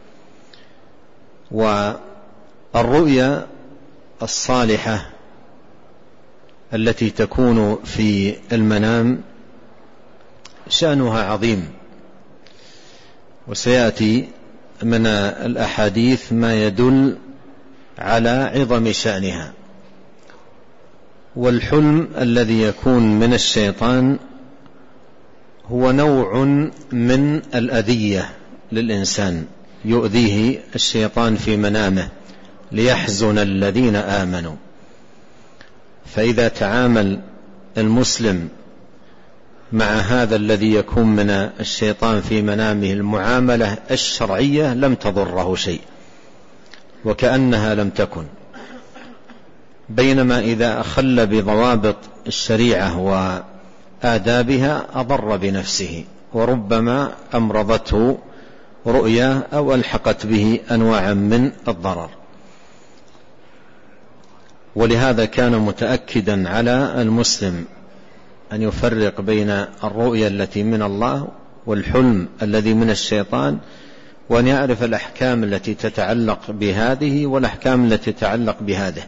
والرؤيا الصالحة التي تكون في المنام شأنها عظيم، وسيأتي من الأحاديث ما يدل على عظم شأنها. والحلم الذي يكون من الشيطان هو نوع من الأذية للإنسان، يؤذيه الشيطان في منامه ليحزن الذين آمنوا. فإذا تعامل المسلم مع هذا الذي يكون من الشيطان في منامه المعاملة الشرعية لم تضره شيء، وكأنها لم تكن. بينما إذا أخل بضوابط الشريعة وآدابها أضر بنفسه، وربما أمرضته رؤيا أو ألحقت به أنواعا من الضرر. ولهذا كان متأكدا على المسلم أن يفرق بين الرؤيا التي من الله والحلم الذي من الشيطان، وأن يعرف الأحكام التي تتعلق بهذه والأحكام التي تتعلق بهذه.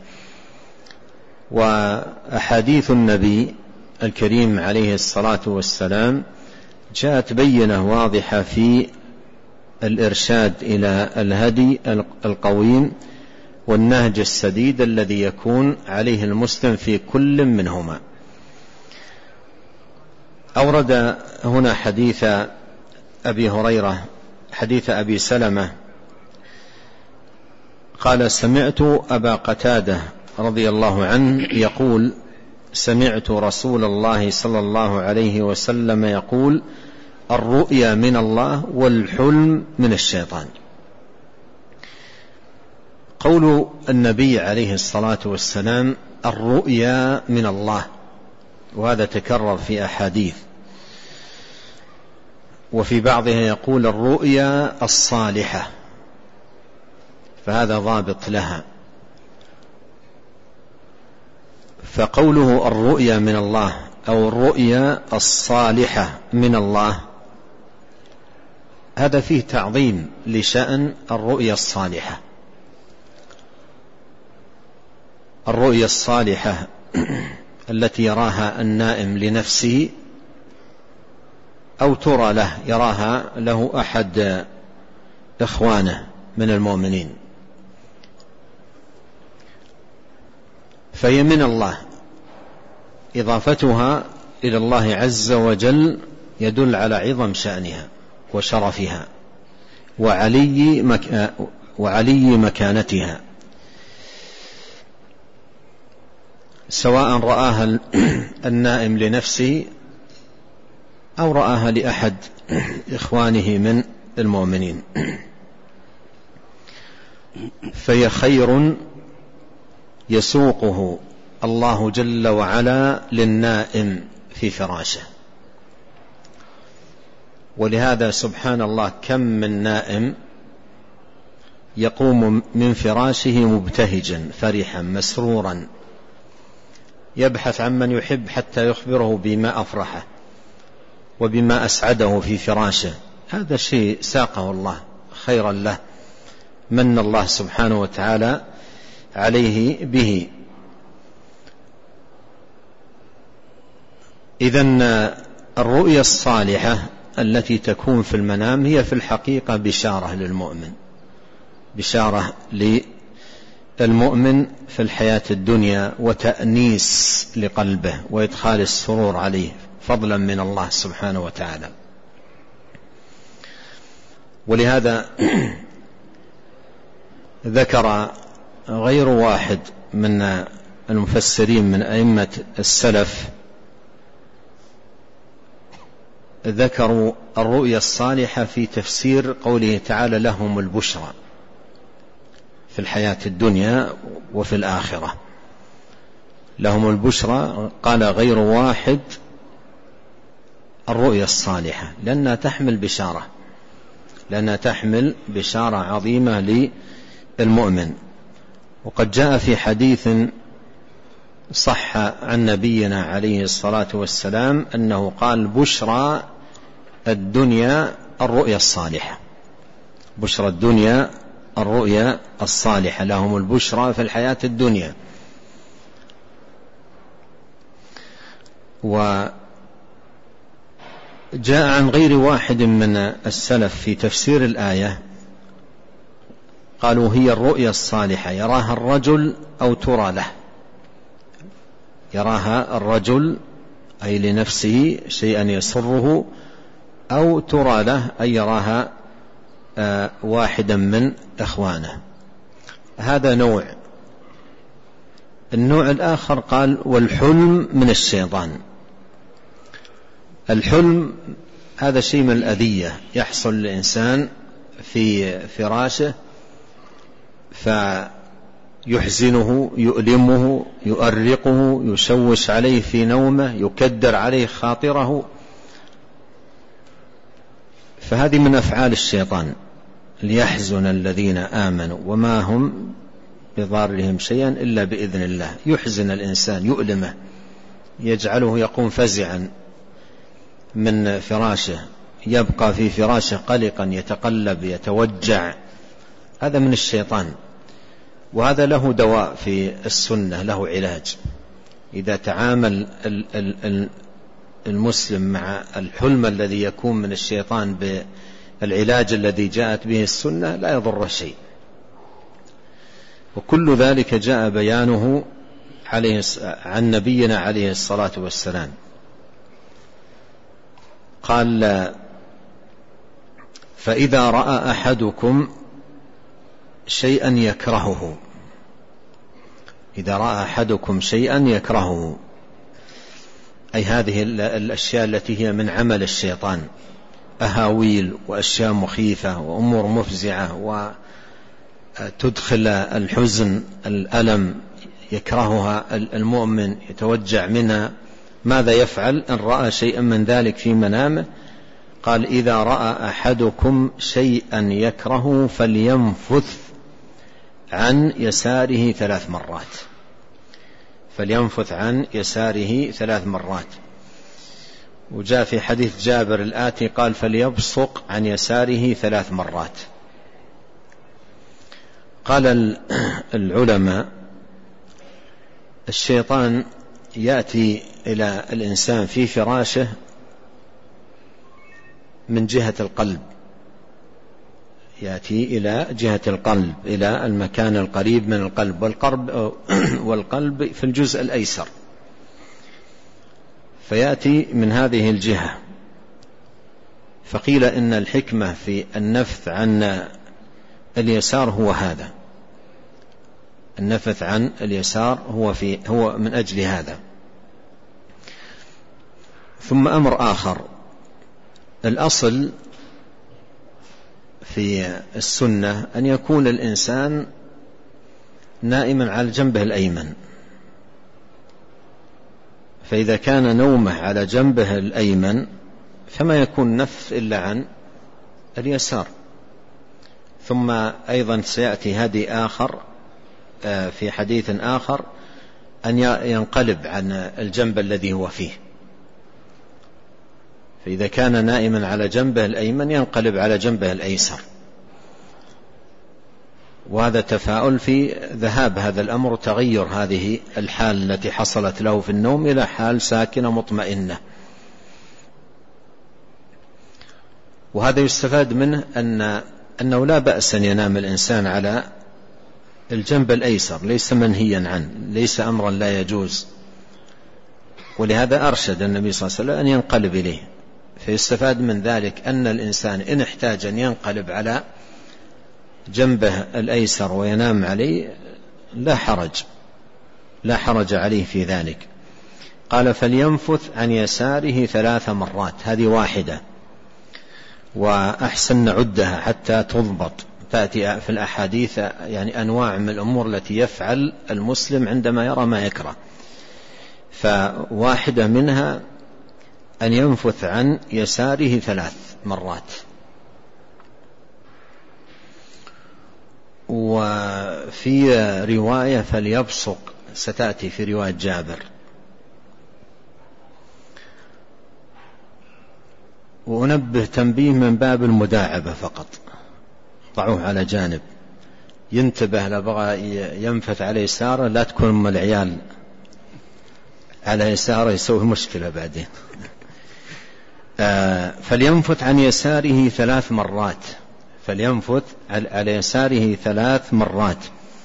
وأحاديث النبي الكريم عليه الصلاة والسلام جاءت بينة واضحة في الإرشاد إلى الهدي القويم والنهج السديد الذي يكون عليه المسلم في كل منهما. أورد هنا حديث أبي هريرة، حديث أبي سلمة قال: سمعت أبا قتادة رضي الله عنه يقول: سمعت رسول الله صلى الله عليه وسلم يقول: الرؤيا من الله والحلم من الشيطان. قول النبي عليه الصلاة والسلام الرؤيا من الله، وهذا تكرر في أحاديث، وفي بعضها يقول الرؤيا الصالحة، فهذا ضابط لها. فقوله الرؤيا من الله أو الرؤيا الصالحة من الله، هذا فيه تعظيم لشأن الرؤيا الصالحة. الرؤيا الصالحة التي يراها النائم لنفسه أو ترى له، يراها له أحد إخوانه من المؤمنين، فهي من الله إضافتها إلى الله عز وجل يدل على عظم شأنها وشرفها وعلي, مك... وعلي مكانتها، سواء رآها النائم لنفسه أو رآها لأحد إخوانه من المؤمنين، فهي خير يسوقه الله جل وعلا للنائم في فراشه. ولهذا سبحان الله كم من نائم يقوم من فراشه مبتهجا فرحا مسرورا يبحث عن من يحب حتى يخبره بما أفرحه وبما أسعده في فراشه. هذا شيء ساقه الله خيرا له، من الله سبحانه وتعالى عليه به. إذن الرؤيا الصالحة التي تكون في المنام هي في الحقيقة بشارة للمؤمن، بشارة للمؤمن في الحياة الدنيا وتأنيس لقلبه وإدخال السرور عليه فضلا من الله سبحانه وتعالى. ولهذا ذكر غير واحد من المفسرين من أئمة السلف ذكروا الرؤيا الصالحة في تفسير قوله تعالى لهم البشرى في الحياة الدنيا وفي الآخرة. لهم البشرى قال غير واحد الرؤيا الصالحة لأنها تحمل بشارة، لأنها تحمل بشارة عظيمة للمؤمن. وقد جاء في حديث صح عن نبينا عليه الصلاة والسلام أنه قال بشرى الدنيا الرؤيا الصالحة، بشرى الدنيا الرؤيا الصالحة، لهم البشرى في الحياة الدنيا. وجاء عن غير واحد من السلف في تفسير الآية قالوا هي الرؤيا الصالحة يراها الرجل أو ترى له، يراها الرجل أي لنفسه شيئا يسره، أو ترى له أي يراها آه واحدا من إخوانه. هذا نوع. النوع الآخر قال والحلم من الشيطان. الحلم هذا شيء من الأذية يحصل للإنسان في فراشه فيحزنه يؤلمه يؤرقه يشوش عليه في نومه يكدر عليه خاطره، فهذه من أفعال الشيطان ليحزن الذين آمنوا وما هم بضارهم شيئا إلا بإذن الله. يحزن الإنسان يؤلمه يجعله يقوم فزعا من فراشه، يبقى في فراشه قلقا يتقلب يتوجع. هذا من الشيطان، وهذا له دواء في السنة، له علاج. إذا تعامل المسلم مع الحلم الذي يكون من الشيطان بالعلاج الذي جاءت به السنة لا يضر شيء. وكل ذلك جاء بيانه عليه عن نبينا عليه الصلاة والسلام. قال فإذا رأى أحدكم شيئا يكرهه، إذا رأى أحدكم شيئا يكرهه أي هذه الأشياء التي هي من عمل الشيطان، أهاويل وأشياء مخيفة وأمور مفزعة وتدخل الحزن الألم يكرهها المؤمن يتوجع منها، ماذا يفعل إن رأى شيئا من ذلك في منامه؟ قال إذا رأى أحدكم شيئا يكرهه فلينفث عن يساره ثلاث مرات، فلينفث عن يساره ثلاث مرات. وجاء في حديث جابر الآتي قال فليبصق عن يساره ثلاث مرات. قال العلماء الشيطان يأتي إلى الإنسان في فراشه من جهة القلب، يأتي إلى جهة القلب، إلى المكان القريب من القلب، والقلب, والقلب في الجزء الأيسر. فيأتي من هذه الجهة. فقيل إن الحكمة في النفث عن اليسار هو هذا، النفث عن اليسار هو, في هو من أجل هذا. ثم أمر آخر، الأصل في السنة أن يكون الإنسان نائما على جنبه الأيمن، فإذا كان نومه على جنبه الأيمن فما يكون نفث إلا عن اليسار. ثم أيضا سيأتي هدي آخر في حديث آخر أن ينقلب عن الجنب الذي هو فيه، فإذا كان نائما على جنبه الأيمن ينقلب على جنبه الأيسر. وهذا تفاؤل في ذهاب هذا الأمر، تغير هذه الحال التي حصلت له في النوم إلى حال ساكنة مطمئنة. وهذا يستفاد منه أن أنه لا بأس أن ينام الإنسان على الجنب الأيسر، ليس منهيا عنه، ليس أمرا لا يجوز. ولهذا أرشد النبي صلى الله عليه وسلم أن ينقلب إليه. فيستفاد من ذلك أن الإنسان إن احتاج أن ينقلب على جنبه الأيسر وينام عليه لا حرج، لا حرج عليه في ذلك. قال فلينفث عن يساره ثلاث مرات، هذه واحدة، وأحسن نعدها حتى تضبط. تأتي في الأحاديث يعني أنواع من الأمور التي يفعل المسلم عندما يرى ما يكره، فواحدة منها أن ينفث عن يساره ثلاث مرات. وفي رواية فليبصق، ستأتي في رواية جابر. وأنبه تنبيه من باب المداعبة فقط، ضعوه على جانب، ينتبه لبغى ينفث على يساره، لا تكون أم العيال على يساره يسوي مشكلة بعدين. آه فلينفث عن يساره ثلاث مرات، فلينفث على يساره ثلاث مرات.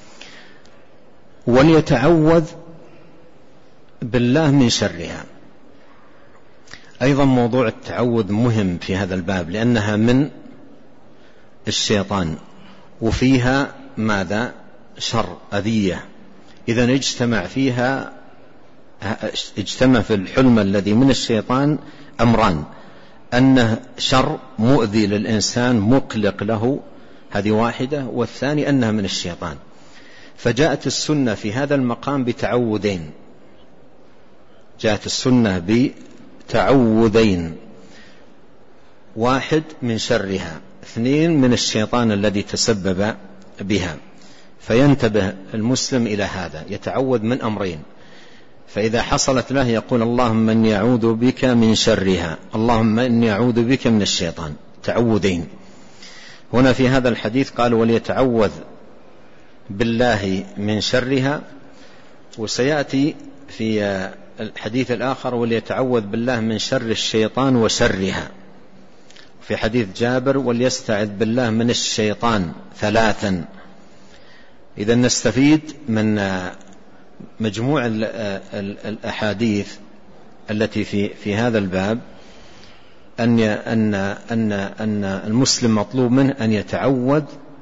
وليتعوذ بالله من شرها. أيضا موضوع التعوذ مهم في هذا الباب، لأنها من الشيطان، وفيها ماذا؟ شر، أذية. إذن اجتمع فيها اجتمع في الحلم الذي من الشيطان أمران: أنه شر مؤذي للإنسان مقلق له، هذه واحدة، والثاني أنها من الشيطان. فجاءت السنة في هذا المقام بتعوذين، جاءت السنة بتعوذين: واحد من شرها، اثنين من الشيطان الذي تسبب بها. فينتبه المسلم إلى هذا، يتعوذ من أمرين، فإذا حصلت له يقول اللهم إني أعوذ بك من شرها، اللهم إني أعوذ بك من الشيطان، تعوذين. هنا في هذا الحديث قال وليتعوذ بالله من شرها، وسيأتي في الحديث الآخر وليتعوذ بالله من شر الشيطان وشرها. في حديث جابر وليستعذ بالله من الشيطان ثلاثا. إذا نستفيد من مجموع الأحاديث التي في في هذا الباب أن أن أن أن المسلم مطلوب منه أن يتعوذ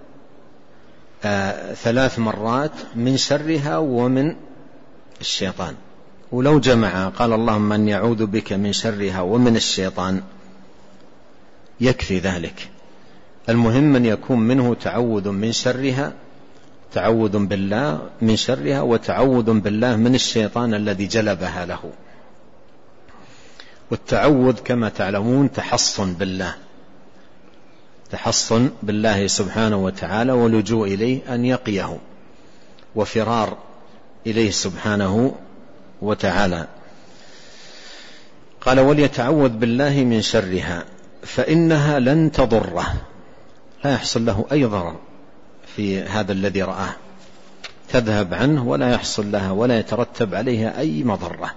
ثلاث مرات من شرها ومن الشيطان. ولو جمع قال اللهم أني أعوذ بك من شرها ومن الشيطان يكفي ذلك. المهم أن يكون منه تعوذ من شرها، تعوذ بالله من شرها، وتعوذ بالله من الشيطان الذي جلبها له. والتعوذ كما تعلمون تحصن بالله، تحصن بالله سبحانه وتعالى، ولجوء إليه أن يقيه، وفرار إليه سبحانه وتعالى. قال وليتعوذ بالله من شرها فإنها لن تضره، لا يحصل له أي ضرر في هذا الذي رآه، تذهب عنه ولا يحصل لها ولا يترتب عليها أي مضرة.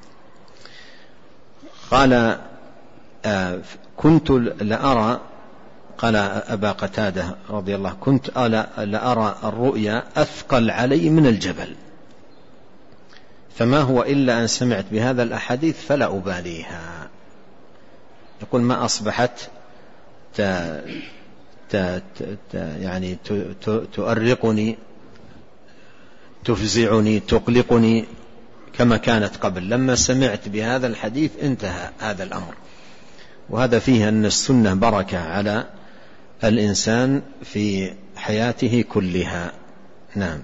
قال آه كنت لأرى، قال أبا قتادة رضي الله، كنت لأرى الرؤيا أثقل علي من الجبل، فما هو إلا أن سمعت بهذا الأحاديث فلا أباليها. يقول ما أصبحت ت... ت... ت... يعني ت... ت... تؤرقني، تفزعني، تقلقني كما كانت قبل. لما سمعت بهذا الحديث انتهى هذا الأمر. وهذا فيه أن السنة بركة على الإنسان في حياته كلها. نعم.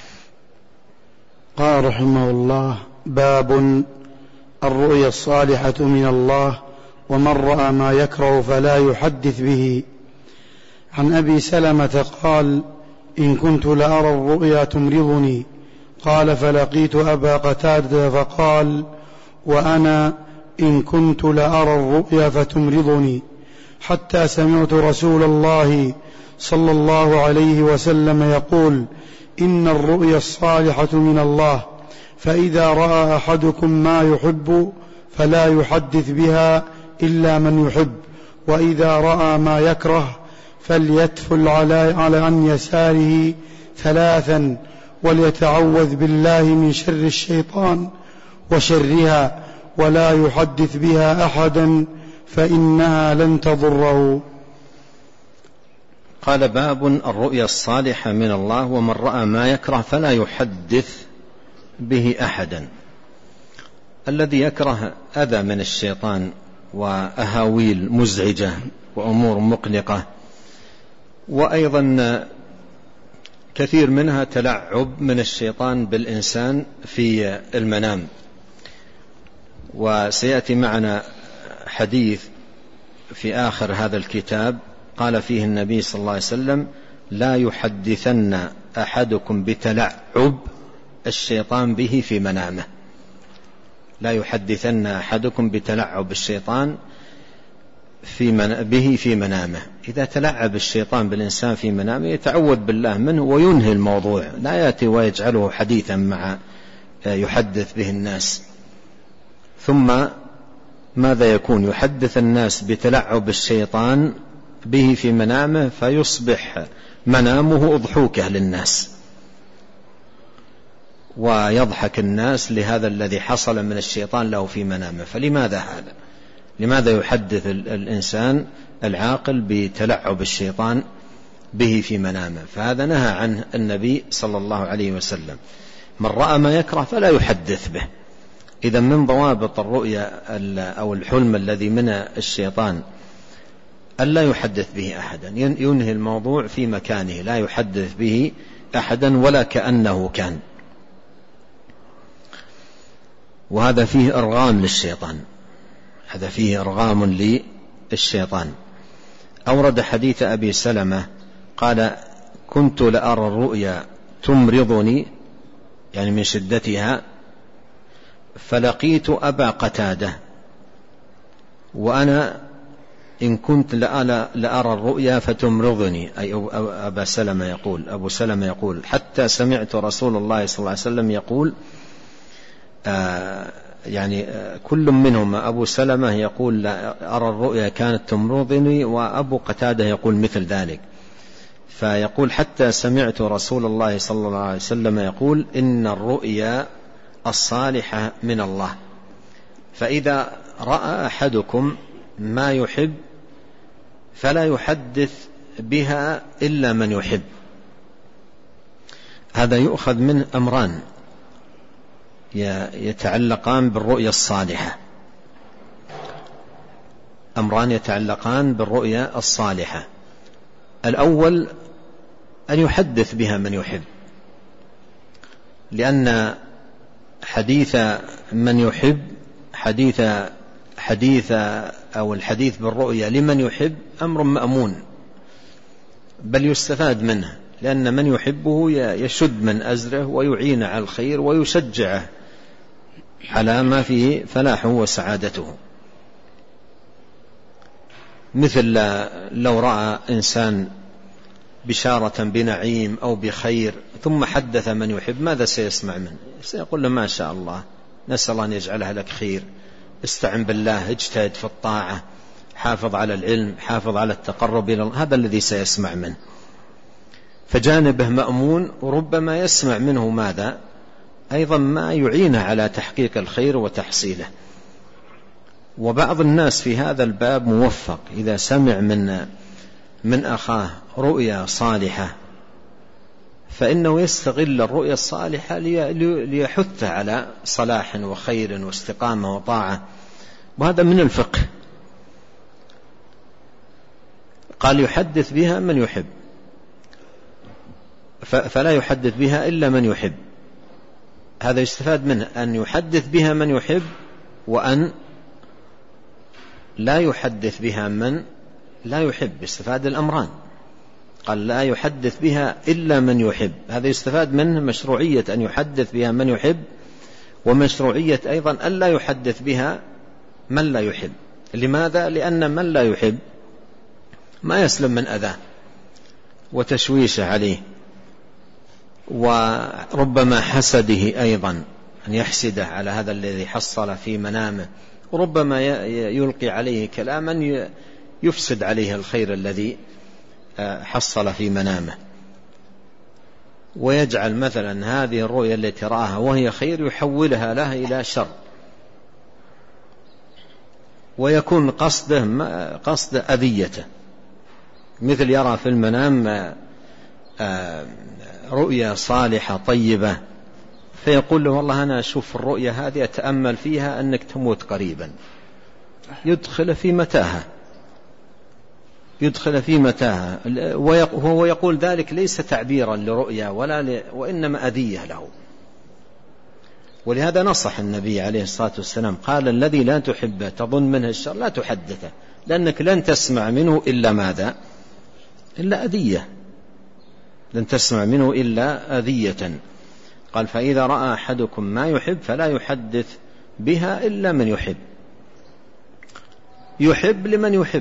قال رحمه الله: باب الرؤيا الصالحة من الله ومن رأى ما يكره فلا يحدث به. عن أبي سلمة قال: إن كنت لأرى الرؤيا تمرضني. قال: فلقيت أبا قتادة فقال: وأنا إن كنت لأرى الرؤيا فتمرضني، حتى سمعت رسول الله صلى الله عليه وسلم يقول: إن الرؤيا الصالحة من الله، فإذا رأى أحدكم ما يحب فلا يحدث بها إلا من يحب، وإذا رأى ما يكره فليتفل على عن يساره ثلاثا، وليتعوذ بالله من شر الشيطان وشرها، ولا يحدث بها أحدا فإنها لن تضره. قال: باب الرؤيا الصالحة من الله ومن رأى ما يكره فلا يحدث به أحدا. الذي يكره أذى من الشيطان وأهاويل مزعجة وأمور مقلقة، وأيضا كثير منها تلعب من الشيطان بالإنسان في المنام. وسيأتي معنا حديث في آخر هذا الكتاب قال فيه النبي صلى الله عليه وسلم: لا يحدثن أحدكم بتلعب الشيطان به في منامه. لا يحدثن أحدكم بتلعب الشيطان في من به في منامه. إذا تلعب الشيطان بالإنسان في منامه يتعوذ بالله منه وينهي الموضوع، لا يأتي ويجعله حديثا مع يحدث به الناس. ثم ماذا يكون؟ يحدث الناس بتلعب الشيطان به في منامه، فيصبح منامه أضحوكة للناس، ويضحك الناس لهذا الذي حصل من الشيطان له في منامه. فلماذا هذا؟ لماذا يحدث الإنسان العاقل بتلعب الشيطان به في منامه؟ فهذا نهى عنه النبي صلى الله عليه وسلم. من رأى ما يكره فلا يحدث به. إذا من ضوابط الرؤيا أو الحلم الذي من الشيطان ألا يحدث به أحدا، ينهي الموضوع في مكانه، لا يحدث به أحدا ولا كأنه كان. وهذا فيه إرغام للشيطان، هذا فيه إرغام للشيطان. أورد حديث أبي سلمة قال: كنت لأرى الرؤيا تمرضني، يعني من شدتها، فلقيت أبا قتادة وأنا إن كنت لأرى الرؤيا فتمرضني، أي أبا سلمة يقول أبو سلمة يقول حتى سمعت رسول الله صلى الله عليه وسلم يقول آه يعني آه كل منهما، أبو سلمة يقول لا أرى الرؤيا كانت تمرضني، وأبو قتادة يقول مثل ذلك. فيقول حتى سمعت رسول الله صلى الله عليه وسلم يقول: إن الرؤيا الصالحة من الله، فإذا رأى أحدكم ما يحب فلا يحدث بها إلا من يحب. هذا يؤخذ من أمران يتعلقان بالرؤيا الصالحة، أمران يتعلقان بالرؤيا الصالحة. الأول أن يحدث بها من يحب، لأن حديث من يحب حديث حديث أو الحديث بالرؤيا لمن يحب أمر مأمون، بل يستفاد منه، لأن من يحبه يشد من أزره ويعين على الخير ويشجعه على ما فيه فلاحه وسعادته. مثل لو رأى إنسان بشارة بنعيم أو بخير ثم حدث من يحب، ماذا سيسمع منه؟ سيقول له: ما شاء الله، نسأل أن يجعلها لك خير، استعن بالله، اجتهد في الطاعة، حافظ على العلم، حافظ على التقرب إلى الله. هذا الذي سيسمع منه، فجانبه مأمون، وربما يسمع منه ماذا؟ أيضا ما يعينه على تحقيق الخير وتحصيله. وبعض الناس في هذا الباب موفق، إذا سمع من من أخاه رؤيا صالحة فإنه يستغل الرؤيا الصالحة ليحث على صلاح وخير واستقامة وطاعة، وهذا من الفقه. قال يحدث بها من يحب، فلا يحدث بها إلا من يحب. هذا يستفاد منه أن يحدث بها من يحب، وأن لا يحدث بها من لا يحب. يستفاد الأمران. قال لا يحدث بها إلا من يحب، هذا يستفاد منه مشروعية أن يحدث بها من يحب، ومشروعية أيضا أن لا يحدث بها من لا يحب. لماذا؟ لأن من لا يحب ما يسلم من أذاه وتشويشه عليه، وربما حسده أيضا، أن يحسده على هذا الذي حصل في منامه، وربما يلقي عليه كلاما يفسد عليه الخير الذي حصل في منامه، ويجعل مثلا هذه الرؤيا التي رآها وهي خير يحولها لها إلى شر، ويكون قصده قصد أذيته. مثل يرى في المنام رؤيا صالحة طيبة فيقول له والله أنا أشوف الرؤيا هذه أتأمل فيها أنك تموت قريبا، يدخل في متاهة يدخل في متاهة وهو يقول ذلك ليس تعبيرا لرؤيا ولا ل... وإنما أذية له. ولهذا نصح النبي عليه الصلاة والسلام، قال الذي لا تحبه تظن منه الشر لا تحدثه، لأنك لن تسمع منه إلا ماذا؟ إلا أذية، لن تسمع منه إلا أذية. قال فإذا رأى أحدكم ما يحب فلا يحدث بها إلا من يحب. يحب لمن يحب،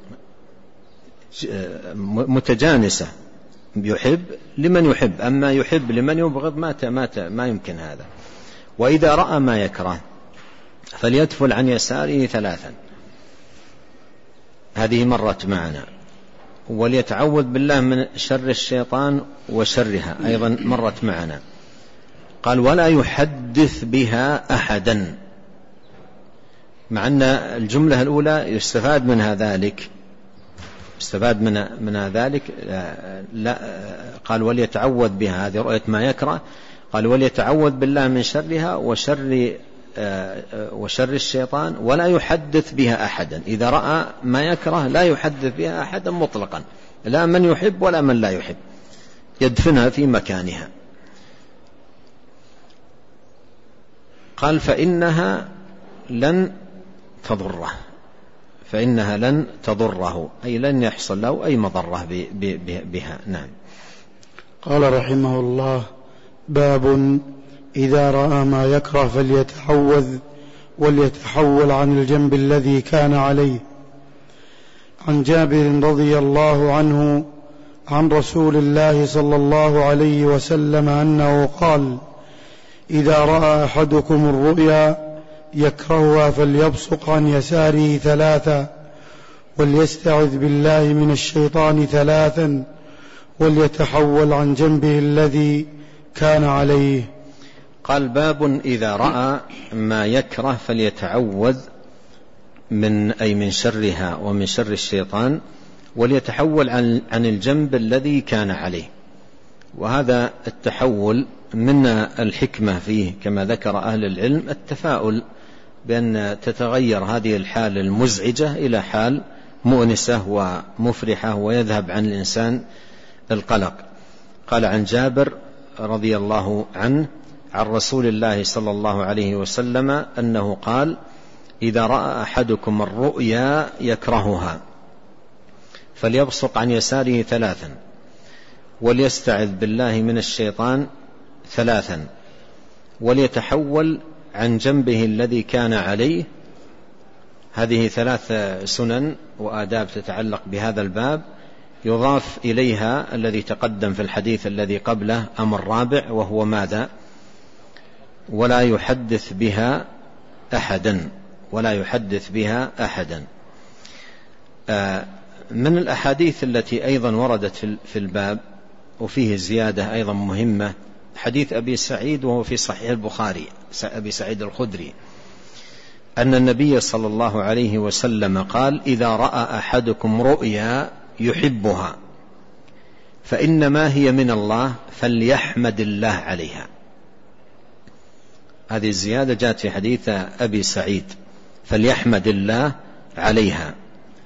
متجانسة، يحب لمن يحب، أما يحب لمن يبغض ما ما ما يمكن هذا. وإذا رأى ما يكره فليتفل عن يساره ثلاثا، هذه مرت معنا. وليتعوذ بالله من شر الشيطان وشرها، أيضا مرت معنا. قال ولا يحدث بها أحدا، مع أن الجملة الأولى يستفاد منها ذلك استفاد من منها ذلك لا. قال وليتعوذ بها، هذه رؤية ما يكره. قال وليتعوذ بالله من شرها وشر وشر الشيطان ولا يحدث بها أحدا. إذا رأى ما يكره لا يحدث بها أحدا مطلقا، لا من يحب ولا من لا يحب، يدفنها في مكانها. قال فإنها لن تضره، فإنها لن تضره أي لن يحصل له أي مضرة بها. نعم. قال رحمه الله باب إذا رأى ما يكره فليتعوذ وليتحول عن الجنب الذي كان عليه. عن جابر رضي الله عنه عن رسول الله صلى الله عليه وسلم أنه قال إذا رأى أحدكم الرؤيا يكرهها فليبصق عن يساره ثلاثا وليستعذ بالله من الشيطان ثلاثا وليتحول عن جنبه الذي كان عليه. قال باب إذا رأى ما يكره فليتعوذ من أي من شرها ومن شر الشيطان، وليتحول عن عن الجنب الذي كان عليه. وهذا التحول من الحكمة فيه كما ذكر أهل العلم التفاؤل بأن تتغير هذه الحال المزعجة إلى حال مؤنسة ومفرحة ويذهب عن الإنسان القلق. قال عن جابر رضي الله عنه عن رسول الله صلى الله عليه وسلم أنه قال إذا رأى أحدكم الرؤيا يكرهها فليبصق عن يساره ثلاثا وليستعذ بالله من الشيطان ثلاثا وليتحول عن جنبه الذي كان عليه. هذه ثلاث سنن وآداب تتعلق بهذا الباب، يضاف إليها الذي تقدم في الحديث الذي قبله أمر رابع، وهو ماذا؟ ولا يحدث بها أحدا ولا يحدث بها أحدا. من الأحاديث التي أيضا وردت في الباب وفيه زيادة أيضا مهمة حديث أبي سعيد وهو في صحيح البخاري، أبي سعيد الخدري، أن النبي صلى الله عليه وسلم قال: إذا رأى أحدكم رؤيا يحبها فإنما هي من الله فليحمد الله عليها. هذه الزيادة جاءت في حديث أبي سعيد، فليحمد الله عليها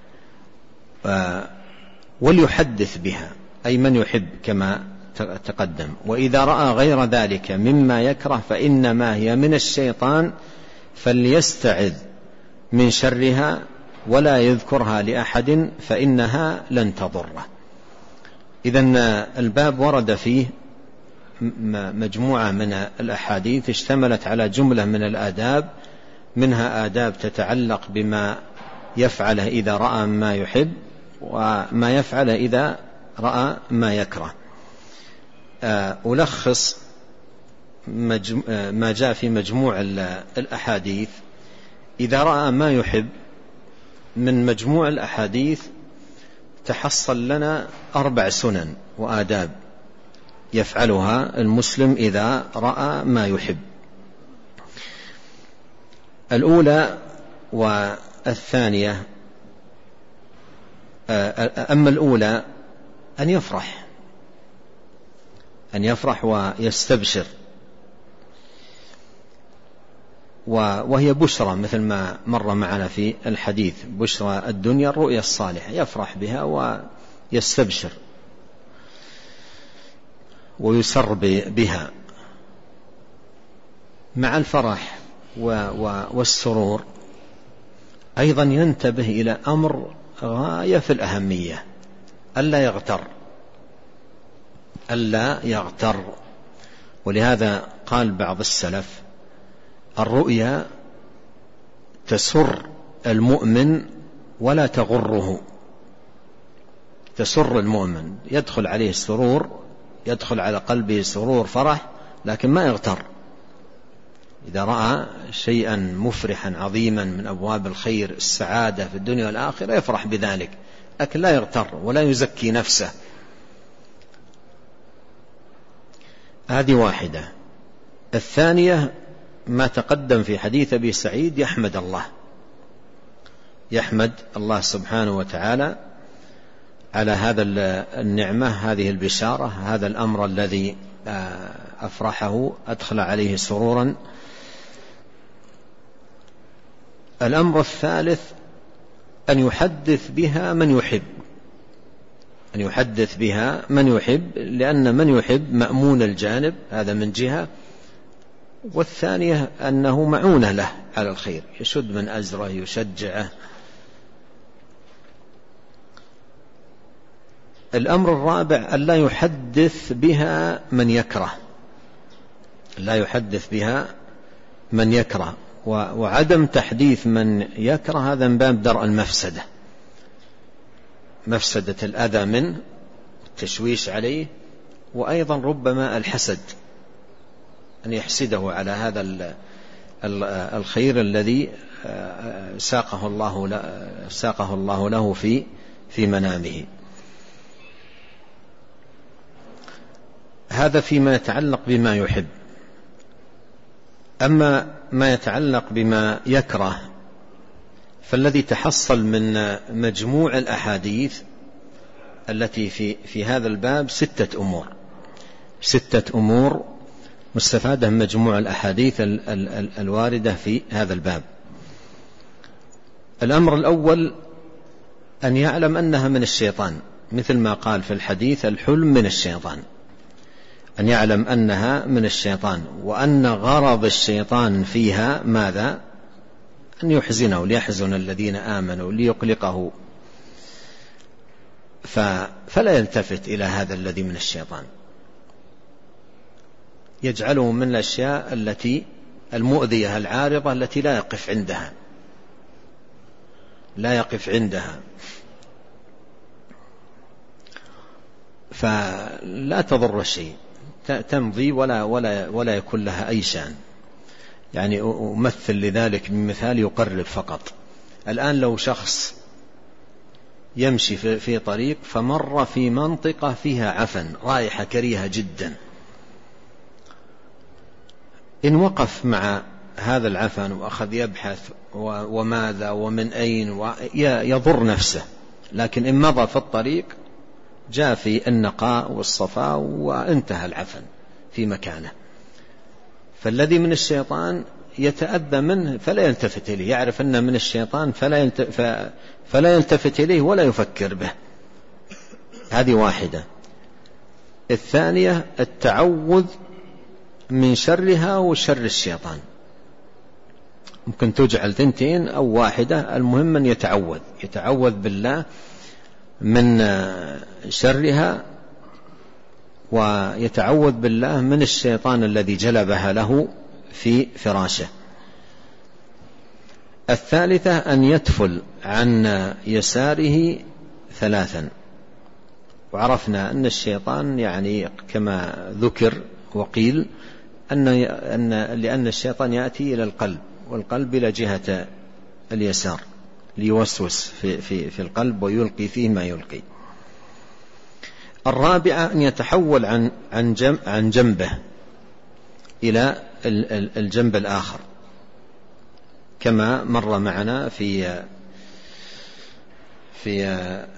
وليحدث بها، أي من يحب كما تقدم. وإذا رأى غير ذلك مما يكره فإنما هي من الشيطان فليستعذ من شرها ولا يذكرها لأحد فإنها لن تضره. إذن الباب ورد فيه مجموعة من الأحاديث اشتملت على جملة من الآداب، منها آداب تتعلق بما يفعله إذا رأى ما يحب، وما يفعله إذا رأى ما يكره. ألخص ما جاء في مجموع الأحاديث. إذا رأى ما يحب من مجموع الأحاديث تحصل لنا أربع سنن وآداب يفعلها المسلم إذا رأى ما يحب. الأولى والثانية، أما الأولى أن يفرح أن يفرح ويستبشر، وهي بشرى مثل ما مر معنا في الحديث، بشرى الدنيا الرؤيا الصالحة، يفرح بها ويستبشر ويسر بها. مع الفرح والسرور أيضا ينتبه إلى أمر غاية في الأهمية، ألا يغتر ألا يغتر ولهذا قال بعض السلف: الرؤيا تسر المؤمن ولا تغره. تسر المؤمن، يدخل عليه السرور، يدخل على قلبه سرور فرح، لكن ما يغتر. إذا رأى شيئا مفرحا عظيما من أبواب الخير السعادة في الدنيا والآخرة يفرح بذلك، لكن لا يغتر ولا يزكي نفسه. هذه واحدة. الثانية ما تقدم في حديث أبي سعيد، يحمد الله يحمد الله سبحانه وتعالى على هذا النعمة، هذه البشارة، هذا الأمر الذي أفرحه أدخل عليه سرورا. الأمر الثالث أن يحدث بها من يحب أن يحدث بها من يحب لأن من يحب مأمون الجانب، هذا من جهة. والثانية أنه معونة له على الخير، يشد من أزره، يشجعه. الأمر الرابع أن لا يحدث بها من يكره لا يحدث بها من يكره وعدم تحديث من يكره هذا من باب درء المفسدة، مفسدة الأذى منه، التشويش عليه، وأيضا ربما الحسد، أن يحسده على هذا الخير الذي ساقه الله ساقه الله له في في منامه. هذا فيما يتعلق بما يحب. أما ما يتعلق بما يكره فالذي تحصل من مجموع الأحاديث التي في في هذا الباب ستة أمور ستة أمور مستفادة من مجموع الأحاديث الواردة في هذا الباب. الأمر الأول أن يعلم أنها من الشيطان، مثل ما قال في الحديث: الحلم من الشيطان. أن يعلم أنها من الشيطان، وأن غرض الشيطان فيها ماذا؟ أن يحزنه، ليحزن الذين آمنوا، ليقلقه، فلا يلتفت إلى هذا الذي من الشيطان، يجعله من الأشياء التي المؤذية العارضة التي لا يقف عندها لا يقف عندها فلا تضر الشيء، تمضي ولا ولا ولا يكون لها أي شأن. يعني أمثل لذلك بمثال يقرب فقط. الآن لو شخص يمشي في, في طريق فمر في منطقة فيها عفن، رائحة كريهة جدا، إن وقف مع هذا العفن وأخذ يبحث وماذا ومن أين يضر نفسه، لكن إن مضى في الطريق جاء في النقاء والصفاء وانتهى العفن في مكانه. فالذي من الشيطان يتأذى منه فلا يلتفت إليه، يعرف أنه من الشيطان فلا يلتفت إليه ولا يفكر به. هذه واحدة. الثانية التعوذ من شرها وشر الشيطان، ممكن تجعل ثنتين أو واحدة، المهم أن يتعوذ يتعوذ بالله من شرها ويتعوذ بالله من الشيطان الذي جلبها له في فراشه. الثالثة أن يتفل عن يساره ثلاثا، وعرفنا أن الشيطان يعني كما ذكر وقيل أن لأن الشيطان يأتي إلى القلب، والقلب إلى جهة اليسار ليوسوس في, في, في القلب ويلقي فيه ما يلقي. الرابعة أن يتحول عن, عن, جنب عن جنبه إلى الجنب الآخر، كما مر معنا في في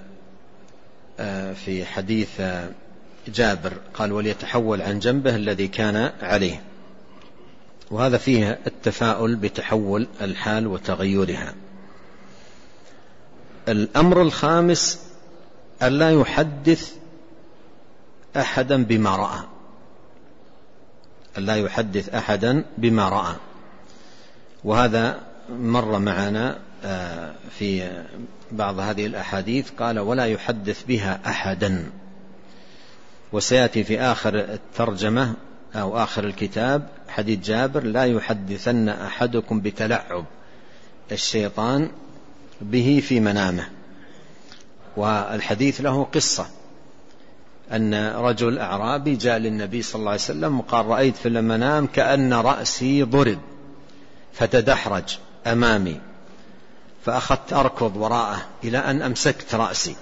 في حديث جابر، قال وليتحول عن جنبه الذي كان عليه، وهذا فيه التفاؤل بتحول الحال وتغيرها. الأمر الخامس ألا يحدث أحدا بما رأى، ألا يحدث أحدا بما رأى، وهذا مر معنا في بعض هذه الأحاديث، قال ولا يحدث بها أحدا. وسيأتي في آخر الترجمة أو آخر الكتاب حديث جابر لا يحدثن أحدكم بتلعب الشيطان به في منامه. والحديث له قصة، أن رجل أعرابي جاء للنبي صلى الله عليه وسلم وقال رأيت في المنام كأن رأسي ضرب فتدحرج أمامي، فأخذت أركض وراءه إلى أن أمسكت رأسي.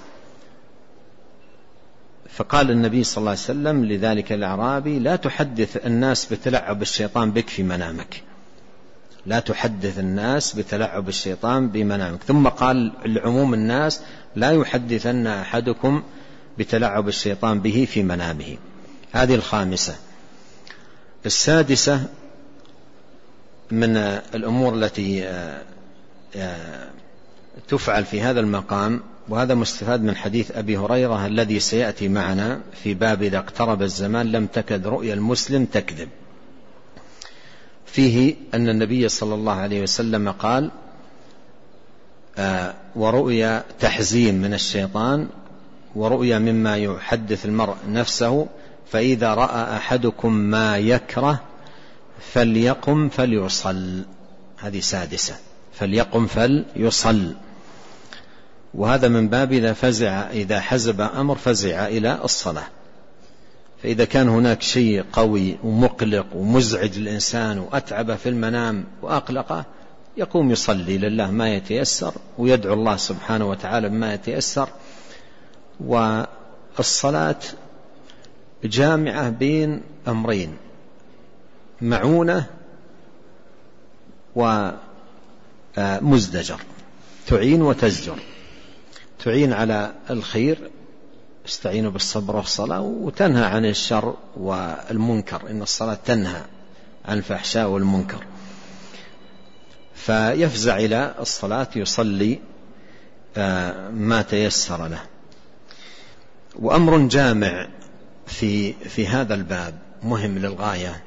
فقال النبي صلى الله عليه وسلم لذلك الأعرابي لا تحدث الناس بتلعب الشيطان بك في منامك، لا تحدث الناس بتلعب الشيطان بمنامك. ثم قال لعموم الناس لا يحدثن أحدكم بتلعب الشيطان به في منامه. هذه الخامسة. السادسة من الأمور التي تفعل في هذا المقام، وهذا مستفاد من حديث أبي هريرة الذي سيأتي معنا في باب إذا اقترب الزمان لم تكد رؤيا المسلم تكذب، فيه أن النبي صلى الله عليه وسلم قال آه ورؤيا تحزين من الشيطان ورؤيا مما يحدث المرء نفسه، فإذا رأى أحدكم ما يكره فليقم فليصل. هذه سادسة، فليقم فليصل. وهذا من باب إذا فزع إذا حزب أمر فزع إلى الصلاة. فإذا كان هناك شيء قوي ومقلق ومزعج للإنسان وأتعب في المنام وأقلقه يقوم يصلي لله ما يتيسر ويدعو الله سبحانه وتعالى بما يتيسر. والصلاة جامعة بين أمرين، معونة ومزدجر، تعين وتزجر. تعين على الخير، استعينوا بالصبر والصلاة، وتنهى عن الشر والمنكر، إن الصلاة تنهى عن الفحشاء والمنكر. فيفزع إلى الصلاة يصلي ما تيسر له. وأمر جامع في في هذا الباب مهم للغاية،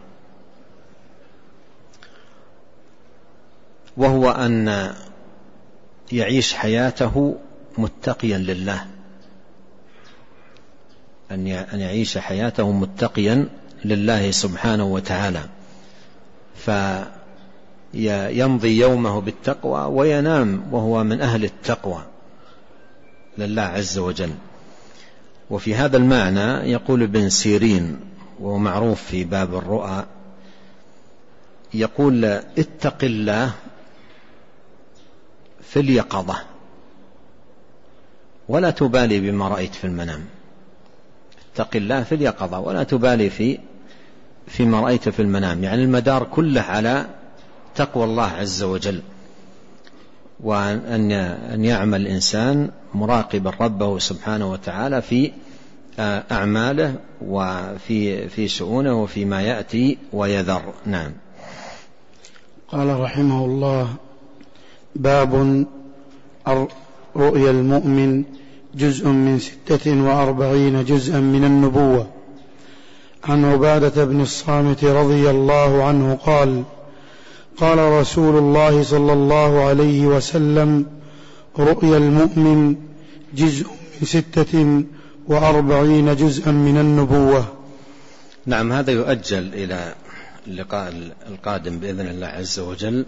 وهو أن يعيش حياته متقيا لله، أن يعيش حياته متقيا لله سبحانه وتعالى، فيمضي يومه بالتقوى وينام وهو من أهل التقوى لله عز وجل. وفي هذا المعنى يقول ابن سيرين، وهو معروف في باب الرؤى، يقول اتق الله في اليقظة ولا تبالي بما رأيت في المنام. اتق الله في اليقظة ولا تبالي في فيما رأيت في المنام، يعني المدار كله على تقوى الله عز وجل، وأن أن يعمل الإنسان مراقبا ربه سبحانه وتعالى في أعماله وفي في شؤونه وفيما يأتي ويذر. نعم. قال رحمه الله: باب رؤيا المؤمن جزء من ستة وأربعين جزءا من النبوة. عن عبادة بن الصامت رضي الله عنه قال: قال رسول الله صلى الله عليه وسلم: رؤيا المؤمن جزء من ستة وأربعين جزءا من النبوة. نعم، هذا يؤجل إلى اللقاء القادم بإذن الله عز وجل،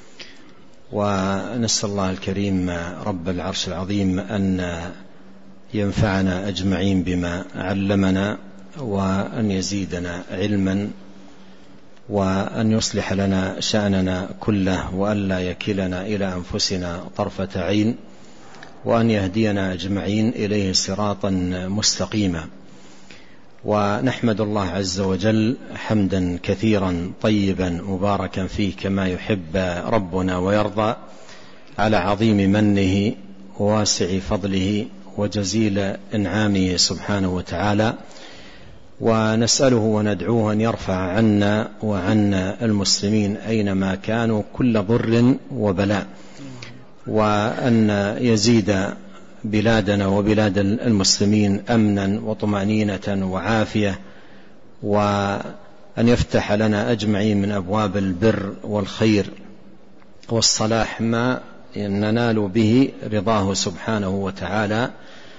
ونسأل الله الكريم رب العرش العظيم أن ينفعنا أجمعين بما علمنا، وأن يزيدنا علما، وأن يصلح لنا شأننا كله، وأن لا يكلنا إلى أنفسنا طرفة عين، وأن يهدينا أجمعين إليه صراطا مستقيما. ونحمد الله عز وجل حمدا كثيرا طيبا مباركا فيه كما يحب ربنا ويرضى، على عظيم منه وواسع فضله وجزيل إنعامه سبحانه وتعالى، ونسأله وندعوه أن يرفع عنا وعنا المسلمين أينما كانوا كل ضر وبلاء، وأن يزيد بلادنا وبلاد المسلمين أمنا وطمأنينة وعافية، وأن يفتح لنا أجمعين من أبواب البر والخير والصلاح ما ننال به رضاه سبحانه وتعالى،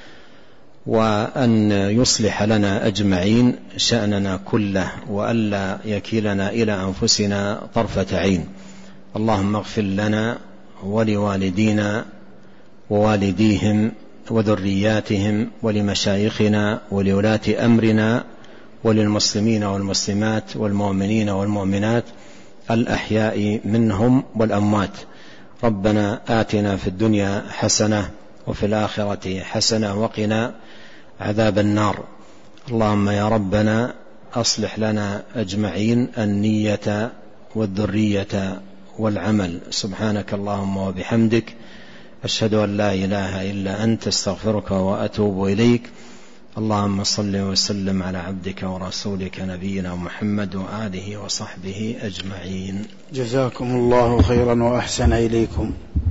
وأن يصلح لنا أجمعين شأننا كله، وألا يكلنا إلى أنفسنا طرفة عين. اللهم اغفر لنا ولوالدينا ووالديهم وذرياتهم ولمشايخنا ولولاة أمرنا وللمسلمين والمسلمات والمؤمنين والمؤمنات الأحياء منهم والأموات. ربنا آتنا في الدنيا حسنة وفي الآخرة حسنة وقنا عذاب النار. اللهم يا ربنا أصلح لنا أجمعين النية والذرية والعمل. سبحانك اللهم وبحمدك، أشهد أن لا إله إلا أنت، استغفرك وأتوب إليك. اللهم صل وسلم على عبدك ورسولك نبينا محمد وآله وصحبه أجمعين. جزاكم الله خيرا وأحسن إليكم.